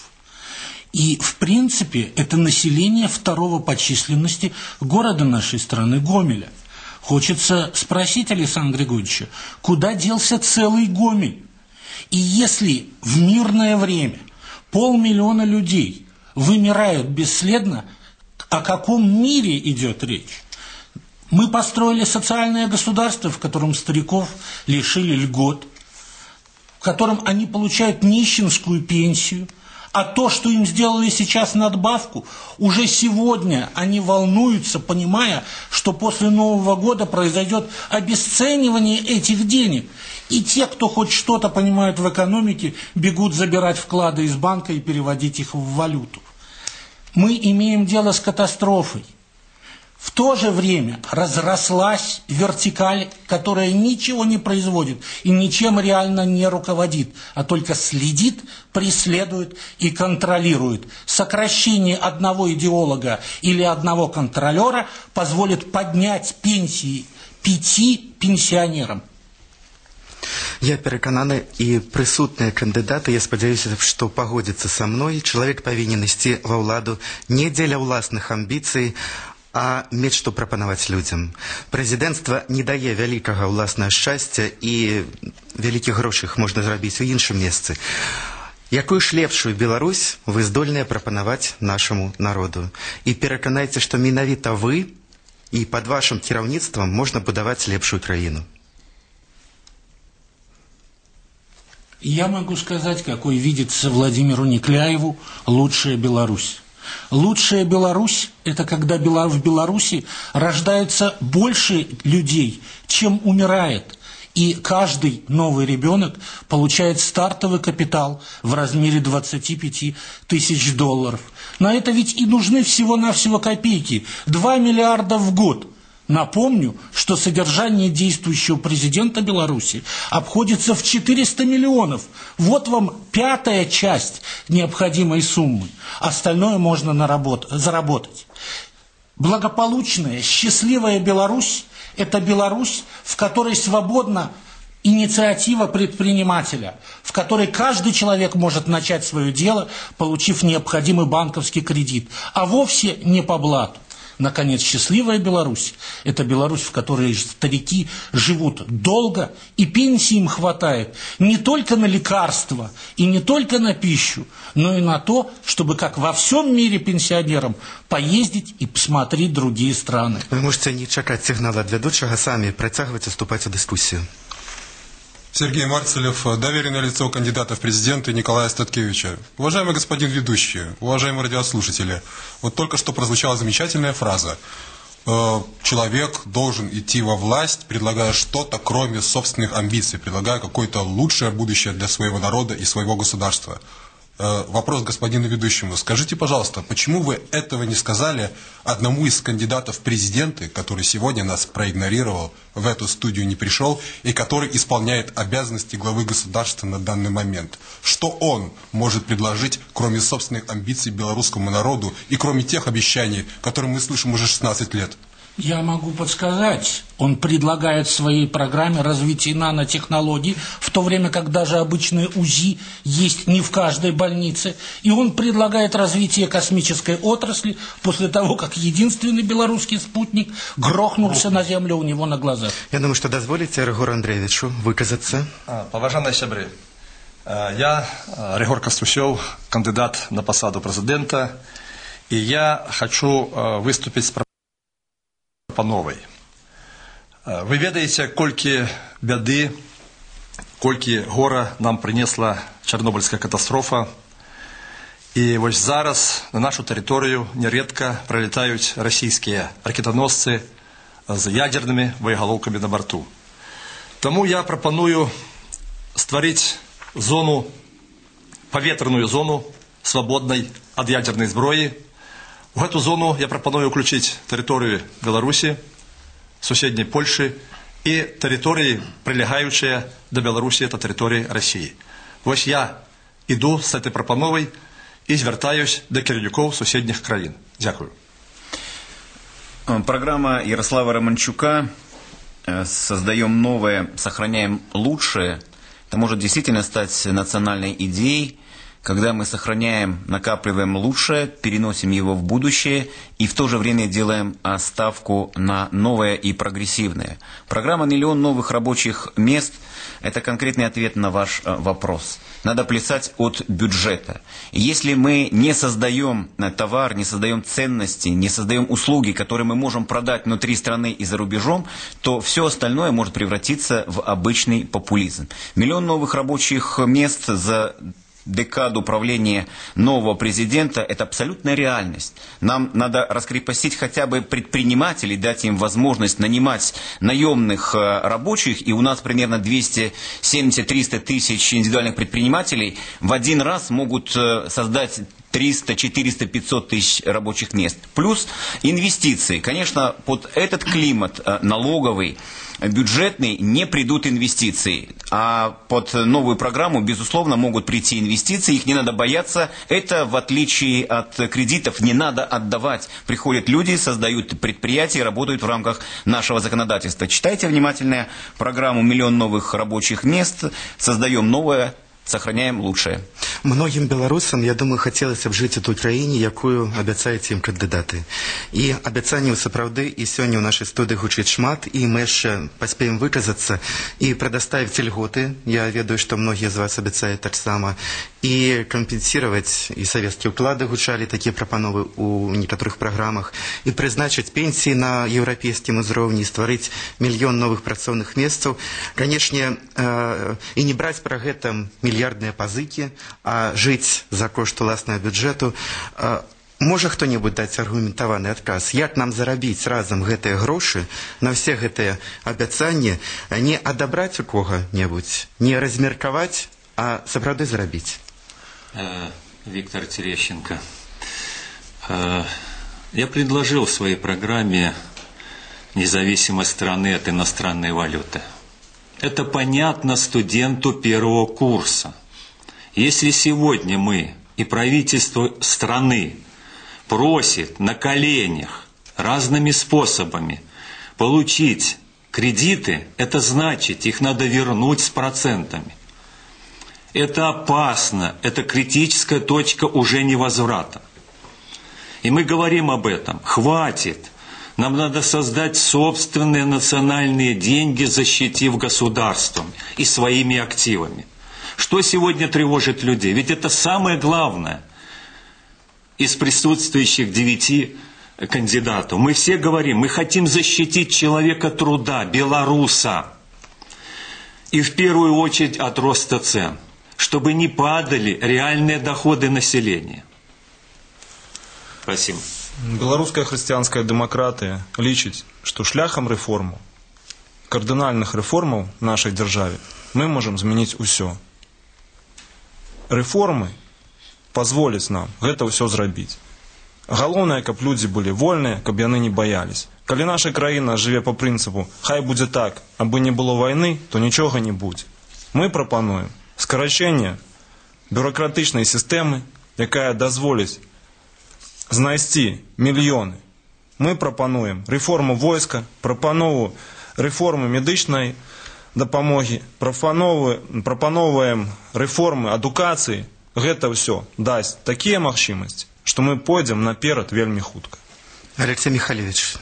И, в принципе, это население второго по численности города нашей страны Гомеля. Хочется спросить Александра Григорьевича, куда делся целый Гомель? И если в мирное время полмиллиона людей вымирают бесследно, о каком мире идет речь? Мы построили социальное государство, в котором стариков лишили льгот, в котором они получают нищенскую пенсию, а то, что им сделали сейчас надбавку, уже сегодня они волнуются, понимая, что после Нового года произойдет обесценивание этих денег. И те, кто хоть что-то понимают в экономике, бегут забирать вклады из банка и переводить их в валюту. Мы имеем дело с катастрофой. В то же время разрослась вертикаль, которая ничего не производит и ничем реально не руководит, а только следит, преследует и контролирует. Сокращение одного идеолога или одного контролера позволит поднять пенсии пяти пенсионерам. Я перакананы, і прысутныя кандыдаты, я спадзяюся, што пагодзяцца са мной. Чалавек павінен ісці ва ўладу не дзеля ўласных амбіцый, а мець што прапанаваць людзям. Прэзідэнцтва не дае вялікага ўласнага шчасця, і вялікіх грошай можна зрабіць у іншым месцы. Якую ж лепшую Беларусь вы здольныя прапанаваць нашаму народу? І пераканайце, што менавіта вы і пад вашым кіраўніцтвам можна будаваць лепшую краіну. Я могу сказать, какой видится Владимиру Никляеву лучшая Беларусь. Лучшая Беларусь – это когда в Беларуси рождается больше людей, чем умирает. И каждый новый ребенок получает стартовый капитал в размере двадцати пяти тысяч долларов. На это ведь и нужны всего-навсего копейки – два миллиарда в год. Напомню, что содержание действующего президента Беларуси обходится в четыреста миллионов. Вот вам пятая часть необходимой суммы. Остальное можно наработ- заработать. Благополучная, счастливая Беларусь – это Беларусь, в которой свободна инициатива предпринимателя, в которой каждый человек может начать свое дело, получив необходимый банковский кредит, а вовсе не по блату. Наконец, счастливая Беларусь – это Беларусь, в которой старики живут долго, и пенсии им хватает не только на лекарства и не только на пищу, но и на то, чтобы, как во всем мире пенсионерам, поездить и посмотреть другие страны. Вы можете не чекать сигнала от ведущего, сами працягивать и вступать в дискуссию. Сергей Марцелев, доверенное лицо кандидата в президенты Николая Статкевича. Уважаемый господин ведущий, уважаемые радиослушатели, вот только что прозвучала замечательная фраза. Человек должен идти во власть, предлагая что-то, кроме собственных амбиций, предлагая какое-то лучшее будущее для своего народа и своего государства. Вопрос господину ведущему. Скажите, пожалуйста, почему вы этого не сказали одному из кандидатов в президенты, который сегодня нас проигнорировал, в эту студию не пришел, и который исполняет обязанности главы государства на данный момент? Что он может предложить, кроме собственных амбиций белорусскому народу и кроме тех обещаний, которые мы слышим уже шестнадцать лет? Я могу подсказать. Он предлагает в своей программе развитие нанотехнологий, в то время как даже обычные УЗИ есть не в каждой больнице. И он предлагает развитие космической отрасли после того, как единственный белорусский спутник грохнулся на землю у него на глазах. Я думаю, что дозволите Ригору Андреевичу выказаться. Поважанные сябры, я Ригор Костусев, кандидат на посаду президента, и я хочу выступить с пропановой. Вы ведаете, колькі бяды, колькі гора нам принесла Чорнобильська катастрофа. І ось зараз на нашу територію нередко прилітають російські ракетоносці з ядерними боєголовками на борту. Тому я пропоную створити зону, повітряну зону, свободной от ядерной зброї. В эту зону я пропоную включить территорию Беларуси, соседней Польши и территории, прилегающие до Беларуси, это территории России. Вот я иду с этой пропановой и звертаюсь до керівників соседних країн. Дякую. Программа Ярослава Романчука «Создаем новое, сохраняем лучшее» это может действительно стать национальной идеей, когда мы сохраняем, накапливаем лучшее, переносим его в будущее и в то же время делаем ставку на новое и прогрессивное. Программа «Миллион новых рабочих мест» – это конкретный ответ на ваш вопрос. Надо плясать от бюджета. Если мы не создаем товар, не создаем ценности, не создаем услуги, которые мы можем продать внутри страны и за рубежом, то все остальное может превратиться в обычный популизм. Миллион новых рабочих мест за декаду правления нового президента – это абсолютная реальность. Нам надо раскрепостить хотя бы предпринимателей, дать им возможность нанимать наемных рабочих, и у нас примерно двести семьдесят — триста тысяч индивидуальных предпринимателей в один раз могут создать триста, четыреста, пятьсот тысяч рабочих мест. Плюс инвестиции. Конечно, под этот климат налоговый, бюджетный не придут инвестиции, а под новую программу, безусловно, могут прийти инвестиции, их не надо бояться, это в отличие от кредитов не надо отдавать. Приходят люди, создают предприятия, работают в рамках нашего законодательства. Читайте внимательно программу «Миллион новых рабочих мест», создаем новое, сохраняем лучшее. Многим белорусам, я думаю, хотелось бы жить в той краине, якую обещаете им кандидаты. И обещания сапраўды, и сегодня в нашей студии гучит шмат, и мы еще поспеем выказаться и предоставить льготы. Я ведаю, что многие из вас обещают так само. И компенсировать, и советские уклады гучали, такие пропановы у некоторых программах, и призначить пенсии на европейском уровне, и створить миллион новых працовных мест. Конечно, э, и не брать про это миллиардные позыки, а жить за кошт уласного бюджету. Э, Можа хто-нибудь даць аргументаваны адказ, як нам зарабіць разам гэтыя грошы на все гэтыя абяцанні, не адабраць у кога-небудзь, не размеркаваць, а сапраўды зарабіць? Виктор Терещенко. Я предложил в своей программе независимость страны от иностранной валюты. Это понятно студенту первого курса. Если сегодня мы и правительство страны просит на коленях разными способами получить кредиты, это значит, их надо вернуть с процентами. Это опасно, это критическая точка уже невозврата. И мы говорим об этом. Хватит. Нам надо создать собственные национальные деньги, защитив государством и своими активами. Что сегодня тревожит людей? Ведь это самое главное. Из присутствующих девяти кандидатов. Мы все говорим, мы хотим защитить человека труда, белоруса. И в первую очередь от роста цен. Чтобы не падали реальные доходы населения. Спасибо. Беларуская хрысціянская дэмакратыя лічыць, што шляхам рэформаў, кардынальных рэформаў в нашай дзяржаве мы можам змяніць усё. Рэформы пазволяць нам гэта ўсё зрабіць. Галоўнае, каб людзі былі вольныя, каб яны не баялись. Калі наша краіна жыве по прынцыпу «хай будзе так, абы не было вайны», то нічога не будзе. Мы прапануем скарачэнне бюрократычнай сістэмы, якая дазволіць знайсці мільёны мы прапануем реформу войска, прапанову реформы медычнай дапамогі, прапановуем реформы адукацыі. Гэта ўсё дасць такія магчымасці, што мы пойдзем наперад вельмі хутка. Алексей Михайлович.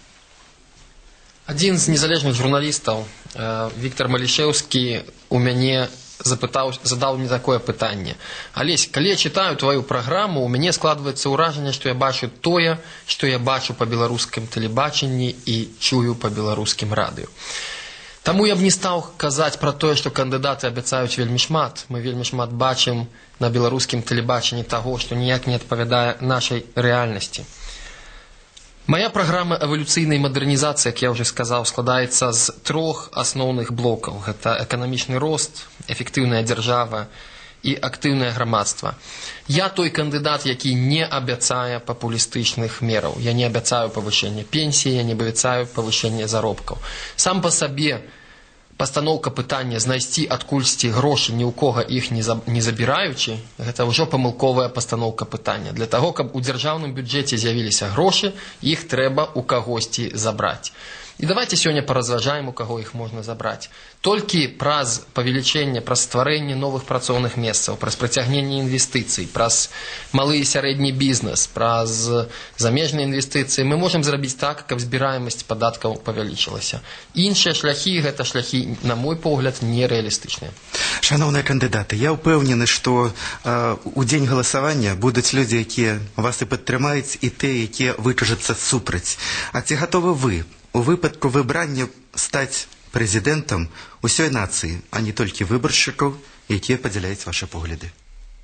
Один з незалежных журналістаў, Віктор Малішеўскі, у мяне запытаў, задаў мне такое пытанне. Алесь, калі я читаю твою праграму, у мяне складваецца ўражанне, што я бачу тое, што я бачу па беларускім тэлебачанні і чую па беларускім радыё. Таму я б не стаў казаць пра тое, што кандыдаты абяцаюць вельмі шмат. Мы вельмі шмат бачым на беларускім тэлебачанні таго, што ніяк не адпавядае нашай рэальнасці. Моя праграма эвалюцыйнай мадэрнізацыі, як я ўжо сказаў, складаецца з трох асноўных блокаў. Гэта эканамічны рост, эфектыўная дзяржава і актыўнае грамадства. Я той кандыдат, які не абяцае папулістычных мераў. Я не абяцаю павышэння пенсіі, я не абяцаю павышэння заробкаў. Сам па сабе пастаноўка пытання знайсці адкульсьці грошы, ні ў кога іх не забіраючы, гэта ўжо памылковая пастаноўка пытання. Для таго, каб у дзяржаўным бюджэце з'явіліся грошы, іх трэба ў кагосьці забраць. І давайте сёння паразважаем, у каго іх можна забраць. Толькі праз павелічэнне, праз стварэнне новых працоўных месцаў, праз прыцягненне інвестыцый, праз малы і сярэдні бізнес, праз замежныя інвестыцыі мы можам зрабіць так, каб збіраемасць падаткаў павялічылася. Іншыя шляхі, гэта шляхі, на мой погляд, нерэалістычныя. Шановныя кандыдаты, я ўпэўнены, што э, у дзень галасавання будуць людзі, якія вас і падтрымаюць, і тыя, якія выкажуцца супраць. А ці гатовы вы у выпадку выбрання стаць прэзідэнтам усёй нацыі, а не толькі выбаршчыкаў, якія падзяляюць ваши погляды?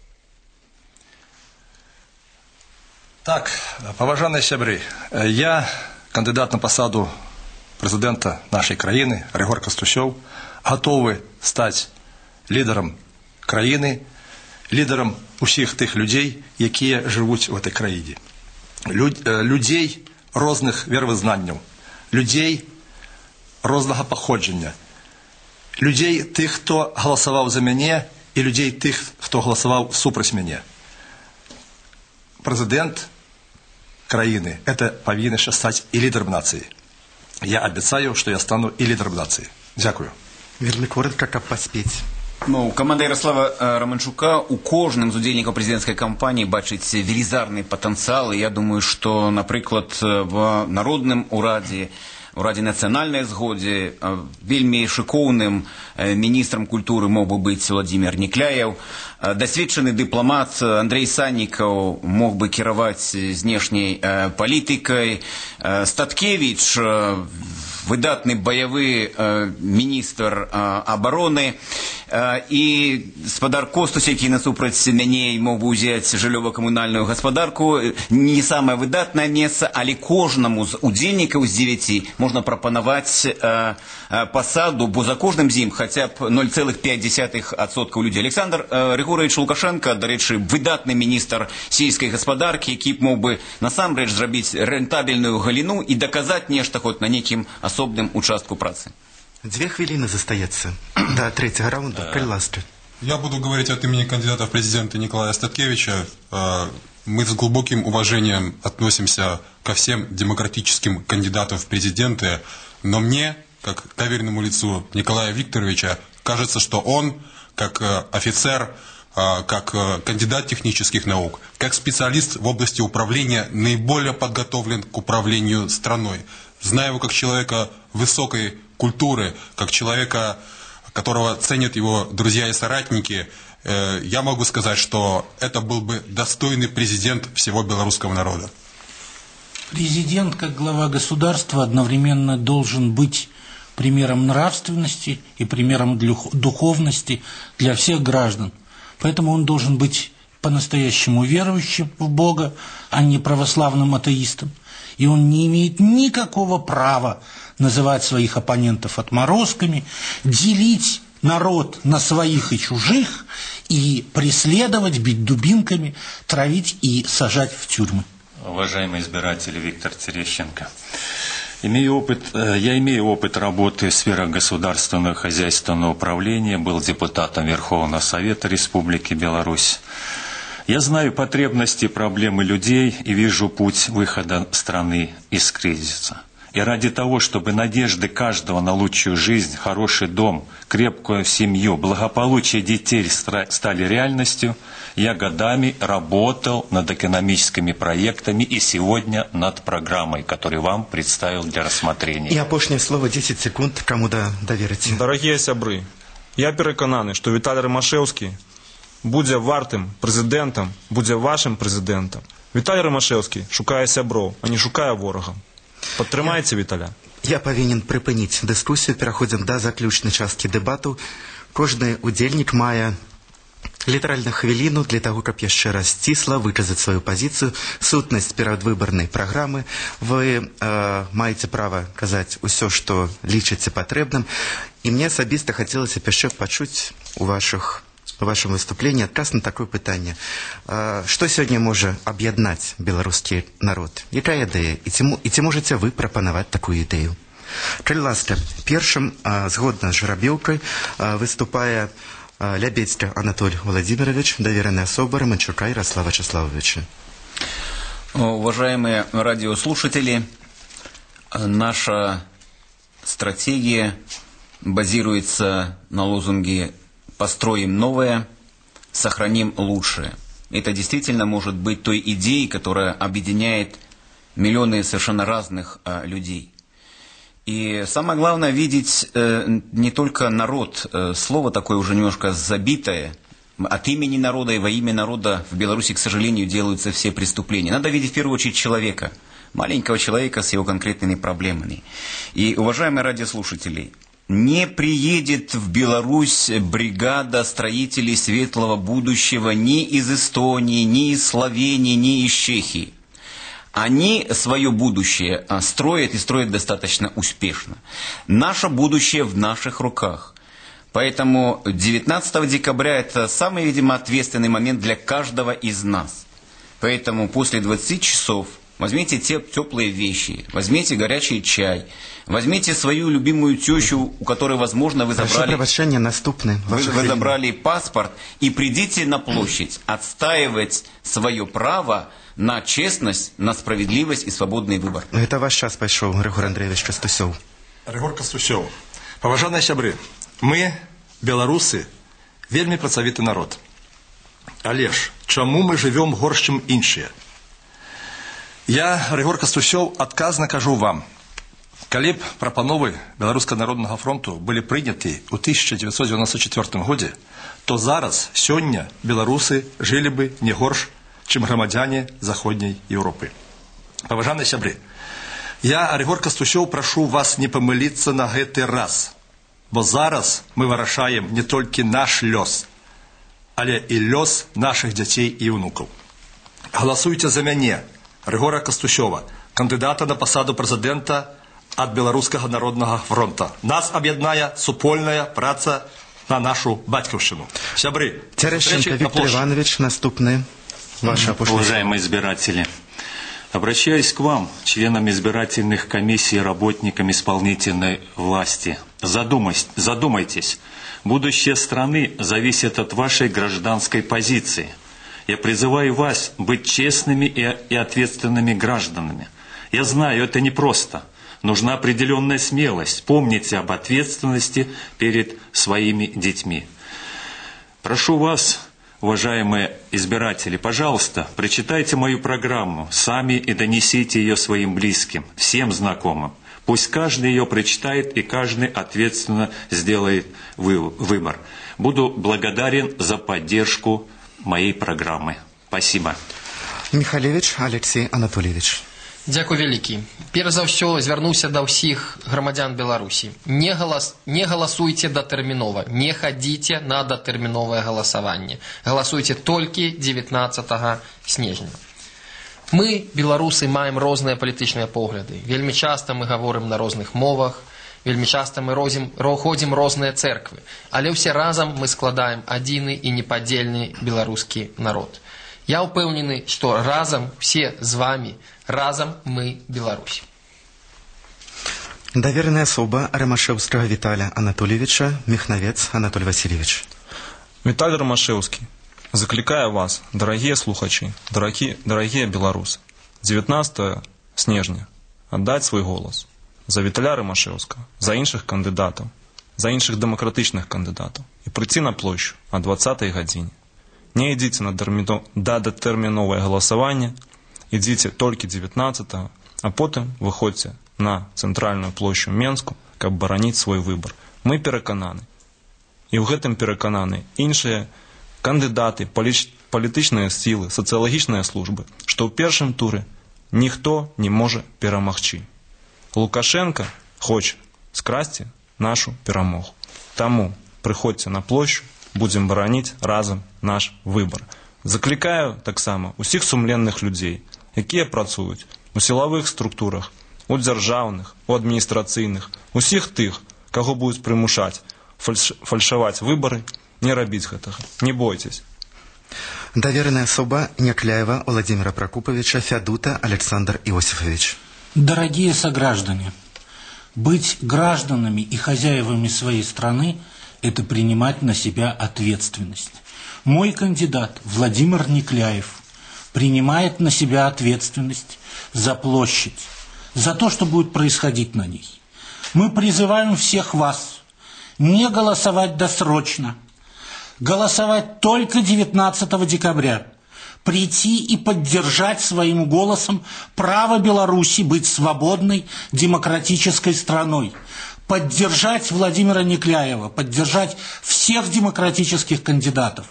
Так, паважаныя сябры, я кандыдат на пасаду прэзідэнта нашай краіны, Рыгор Кастусёў, гатовы стаць лідарам краіны, лідарам усіх тых людзей, якія жывуць у этой краіне. Люд, людзей розных веравызнанняў, людзей рознага паходжання, людзей тых, хто галасаваў за мяне, і людзей тых, хто галасаваў супраць мяне. Прэзідэнт краіны – это павінен стаць і лідарам нацыі. Я абяцаю, што я стану і лідарам нацыі. Дзякую. Вельмі коротка, каб паспець. Ну, команда Ярослава Романчука у кожным з удзельнікаў прэзідэнцкай кампаніі бачыць велізарны патэнцыял. Я думаю, што, напрыклад, в народным урадзе, урадзе нацыянальнай згодзе вельмі шыкоўным міністрам культуры мог бы быць Владимир Некляев. Дасведчаны дыпламат Андрей Саннікаў мог бы кіраваць знешняй палітыкай. Статкевич, выдатны баявы міністр абароны, і спадар Костус, які насупраць мяне мог бы ўзяць жыллёва-камунальную гаспадарку, не самае выдатнае месца, але кожнаму з удзельнікаў з дзевяці можна прапанаваць пасаду, бо за кожным з ім хаця б ноль цэлых пяць дзесятых адсотка людзей. Александр Григорович Лукашенко, дарэчы, выдатны міністр сельскай гаспадаркі, які мог бы насамрэч зрабіць рэнтабельную галіну і даказаць нешта хоць на нейкім асобным участку працы. Две хвилины застается до третьего раунда. Каль-ласка. Я буду говорить от имени кандидата в президенты Николая Статкевича. Мы с глубоким уважением относимся ко всем демократическим кандидатам в президенты, но мне, как доверенному лицу Николая Викторовича, кажется, что он, как офицер, как кандидат технических наук, как специалист в области управления, наиболее подготовлен к управлению страной. Зная его как человека высокой культуры, как человека, которого ценят его друзья и соратники, я могу сказать, что это был бы достойный президент всего белорусского народа. Президент, как глава государства, одновременно должен быть примером нравственности и примером духовности для всех граждан. Поэтому он должен быть по-настоящему верующим в Бога, а не православным атеистом. И он не имеет никакого права называть своих оппонентов отморозками, делить народ на своих и чужих и преследовать, бить дубинками, травить и сажать в тюрьмы. Уважаемые избиратели, Виктор Терещенко, имею опыт, я имею опыт работы в сферах государственного хозяйственного управления, был депутатом Верховного Совета Республики Беларусь. Я знаю потребности и проблемы людей и вижу путь выхода страны из кризиса. И ради того, чтобы надежды каждого на лучшую жизнь, хороший дом, крепкую семью, благополучие детей стали реальностью, я годами работал над экономическими проектами и сегодня над программой, которую вам представил для рассмотрения. И опошнее слово десять секунд, кому да доверите. Дорогие сябры, я переконаний, що Віталій Ромашевський буде вартим президентом, буде вашим президентом. Віталій Ромашевський шукає сябров, а не шукає ворога. Падтрымайце Віталя. Я павінен прыпыніць дыскусію, пераходзім да заключнай часткі дэбату. Кожны удзельнік мае літаральна хвіліну для таго, каб яшчэ раз сцісла выказаць сваю пазіцыю, сутнасць перадвыбарнай праграмы. Вы э, маеце права казаць усё, што лічыце патрэбным. І мне асабіста хацелася б яшчэ пачуць у вашых в вашем выступлении отказ на такое пытанне. Что сегодня может объединять белорусский народ? Какая идея? И ці можете вы пропоновать такую идею? Калі ласка, першым, згодна з жарабёўкай, выступае Лябедзька Анатолий Владимирович, доверенная особа Романчука Ярослава Вячеславовича. Уважаемые радиослушатели, наша стратегия базируется на лозунге «Построим новое, сохраним лучшее». Это действительно может быть той идеей, которая объединяет миллионы совершенно разных а, людей. И самое главное видеть э, не только народ, э, слово такое уже немножко забитое, от имени народа и во имя народа в Беларуси, к сожалению, делаются все преступления. Надо видеть в первую очередь человека, маленького человека с его конкретными проблемами. И, уважаемые радиослушатели, не приедет в Беларусь бригада строителей светлого будущего ни из Эстонии, ни из Словении, ни из Чехии. Они свое будущее строят и строят достаточно успешно. Наше будущее в наших руках. Поэтому девятнадцатого декабря это самый, видимо, ответственный момент для каждого из нас. Поэтому после двадцати часов возьмите те теплые вещи, возьмите горячий чай, возьмите свою любимую тещу, у которой, возможно, вы забрали, вы, вы забрали паспорт, и придите на площадь отстаивать свое право на честность, на справедливость и свободный выбор. Это ваш час пошел, Григорий Андреевич Костусев. Григорий Костусев. Поважанные сябры, мы, белорусы, вельми працавіты народ. Але ж, чаму мы живем горш, чым іншыя? Я, Григорий Костусев, адказна кажу вам, калі б прапановы Беларускага народнага фронту былі прыняты ў тысяча девятьсот девяносто четвёртым годзе, то зараз, сёння, беларусы жылі бы не горш, чым грамадзяне заходняй Еўропы. Паважаныя сябры, я, Григорий Костусев, прашу вас не памыліцца на гэты раз, бо зараз мы вырашаем не толькі наш лёс, але і лёс нашых дзяцей і ўнукаў. Галасуйце за мяне, Григория Костусева, кандидата на посаду президента от Белорусского народного фронта. Нас объединяет супольная праца на нашу батьковщину. Сябры, Терещенко Виктор Иванович, наступный. Ваша Уважаемые избиратели, обращаюсь к вам, членам избирательных комиссий и работникам исполнительной власти. Задумайтесь, задумайтесь. Будущее страны зависит от вашей гражданской позиции. Я призываю вас быть честными и ответственными гражданами. Я знаю, это непросто. Нужна определенная смелость. Помните об ответственности перед своими детьми. Прошу вас, уважаемые избиратели, пожалуйста, прочитайте мою программу сами и донесите ее своим близким, всем знакомым. Пусть каждый ее прочитает и каждый ответственно сделает выбор. Буду благодарен за поддержку моей программы. Спасибо. Михалевич Алексей Анатольевич. Дзякуй вялікі. Перш за ўсё звярнуўся да ўсіх грамадзян Беларусі. Не, галас... не галасуйце датэрмінова, не хадзіце на датэрміновае галасаванне. Галасуйце толькі дзевятнаццатага снежня. Мы, беларусы, маем розныя палітычныя погляды. Вельмі часта мы гаворым на розных мовах, вельмі часта мы розім, ходзім розныя церквы, але ўсе разам мы складаем адзіны і непадзельны беларускі народ. Я ўпэўнены, што разам все з вами, разам мы Беларусь. Доверенная особа Ромашевского Виталия Анатольевича, Михновец Анатолий Васильевич. Виталий Ромашевский, Закликаю вас, дорогие слухачи, дорогие, дорогие белорусы, девятнадцатого снежня отдать свой голос за Віталя Римашевського, за інших кандидатів, за інших демократичних кандидатів і прийти на площу о двадцятій годині. Не йдіть на додатэрмінове голосування, йдіть тільки девятнадцатого, а потім виходьте на центральную площу Менску, каб бараніць свой выбор. Мы перакананы. І ў гэтым перакананы іншыя кандидаты, палітычныя сілы, сацыялагічныя службы, што ў першым туры ніхто не можа перамагчы. Лукашенко хоча скрасці нашу перамогу. Таму прыходзьце на площу, будзем бараніць разам наш выбор. Заклікаю таксама усіх сумленных людзей, якія працуюць у сілавых структурах, у дзяржаўных, у адміністрацыйных, усіх тых, каго будуць прымушаць фальш... фальшаваць выбары, не рабіць гэтага. Не бойтесь. Доверенная особа Някляева Владимира Прокоповича Фядута Александр Иосифович. Дорогие сограждане, быть гражданами и хозяевами своей страны – это принимать на себя ответственность. Мой кандидат Владимир Някляев принимает на себя ответственность за площадь, за то, что будет происходить на ней. Мы призываем всех вас не голосовать досрочно, голосовать только девятнадцатого декабря, прийти и поддержать своим голосом право Беларуси быть свободной демократической страной, поддержать Владимира Някляева, поддержать всех демократических кандидатов.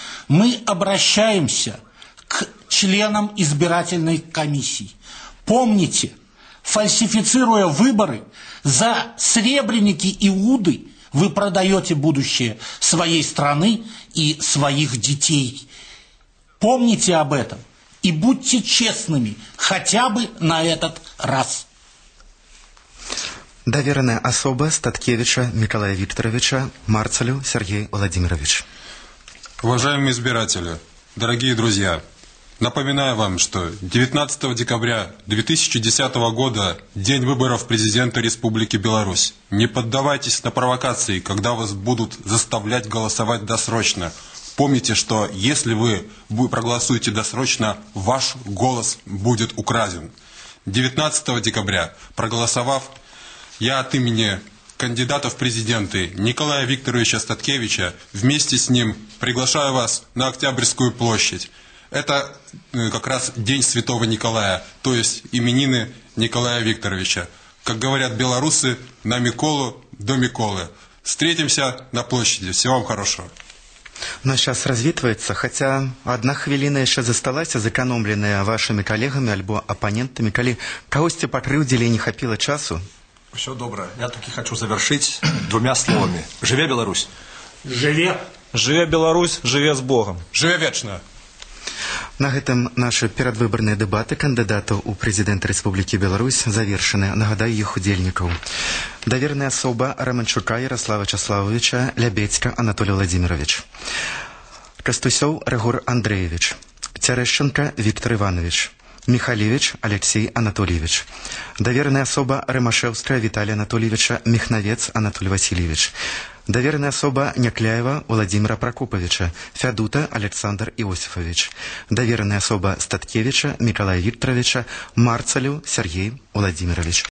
Мы обращаемся к членам избирательной комиссии. Помните, фальсифицируя выборы, за сребреники и уды вы продаете будущее своей страны и своих детей. Помните об этом и будьте честными хотя бы на этот раз. Доверенная особа Статкевича Миколая Викторовича Марцелю Сергей Владимирович. Уважаемые избиратели, дорогие друзья, напоминаю вам, что девятнадцатого декабря две тысячи десятого года день выборов президента Республики Беларусь. Не поддавайтесь на провокации, когда вас будут заставлять голосовать досрочно. Помните, что если вы проголосуете досрочно, ваш голос будет украден. девятнадцатого декабря, проголосовав, я от имени кандидата в президенты Николая Викторовича Статкевича вместе с ним приглашаю вас на Октябрьскую площадь. Это как раз День Святого Николая, то есть именины Николая Викторовича. Как говорят белорусы, на Миколу до Миколы. Встретимся на площади. Всего вам хорошего. Наш час развітваецца, хаця адна хвіліна яшчэ засталася, зэканомленая вашымі калегамі альбо апанентамі, калі кагосьці пакрыўдзілі і не хапіла часу. Все добро. Я таки хочу завершить двумя словами. Живе Беларусь. Живе. Живе Беларусь, живе з Богом. Живе вечно. На гэтым нашы перадвыбарныя дэбаты кандыдатаў у прэзідэнта Рэспублікі Беларусь завершаны. Нагадаю іх удзельнікаў. Доверенная особа Романчука Ярослава Чаславовича Лябедька Анатолий Владимирович. Кастусёв Регор Андреевич. Терещенко Виктор Иванович. Михалевич Алексей Анатольевич. Доверенная особа Римашевская Виталия Анатольевича Михновец Анатолий Васильевич. Доверенная особа Някляева Владимира Прокоповича Фядута Александр Иосифович. Доверенная особа Статкевича Миколая Викторовича Марцелю Сергей Владимирович.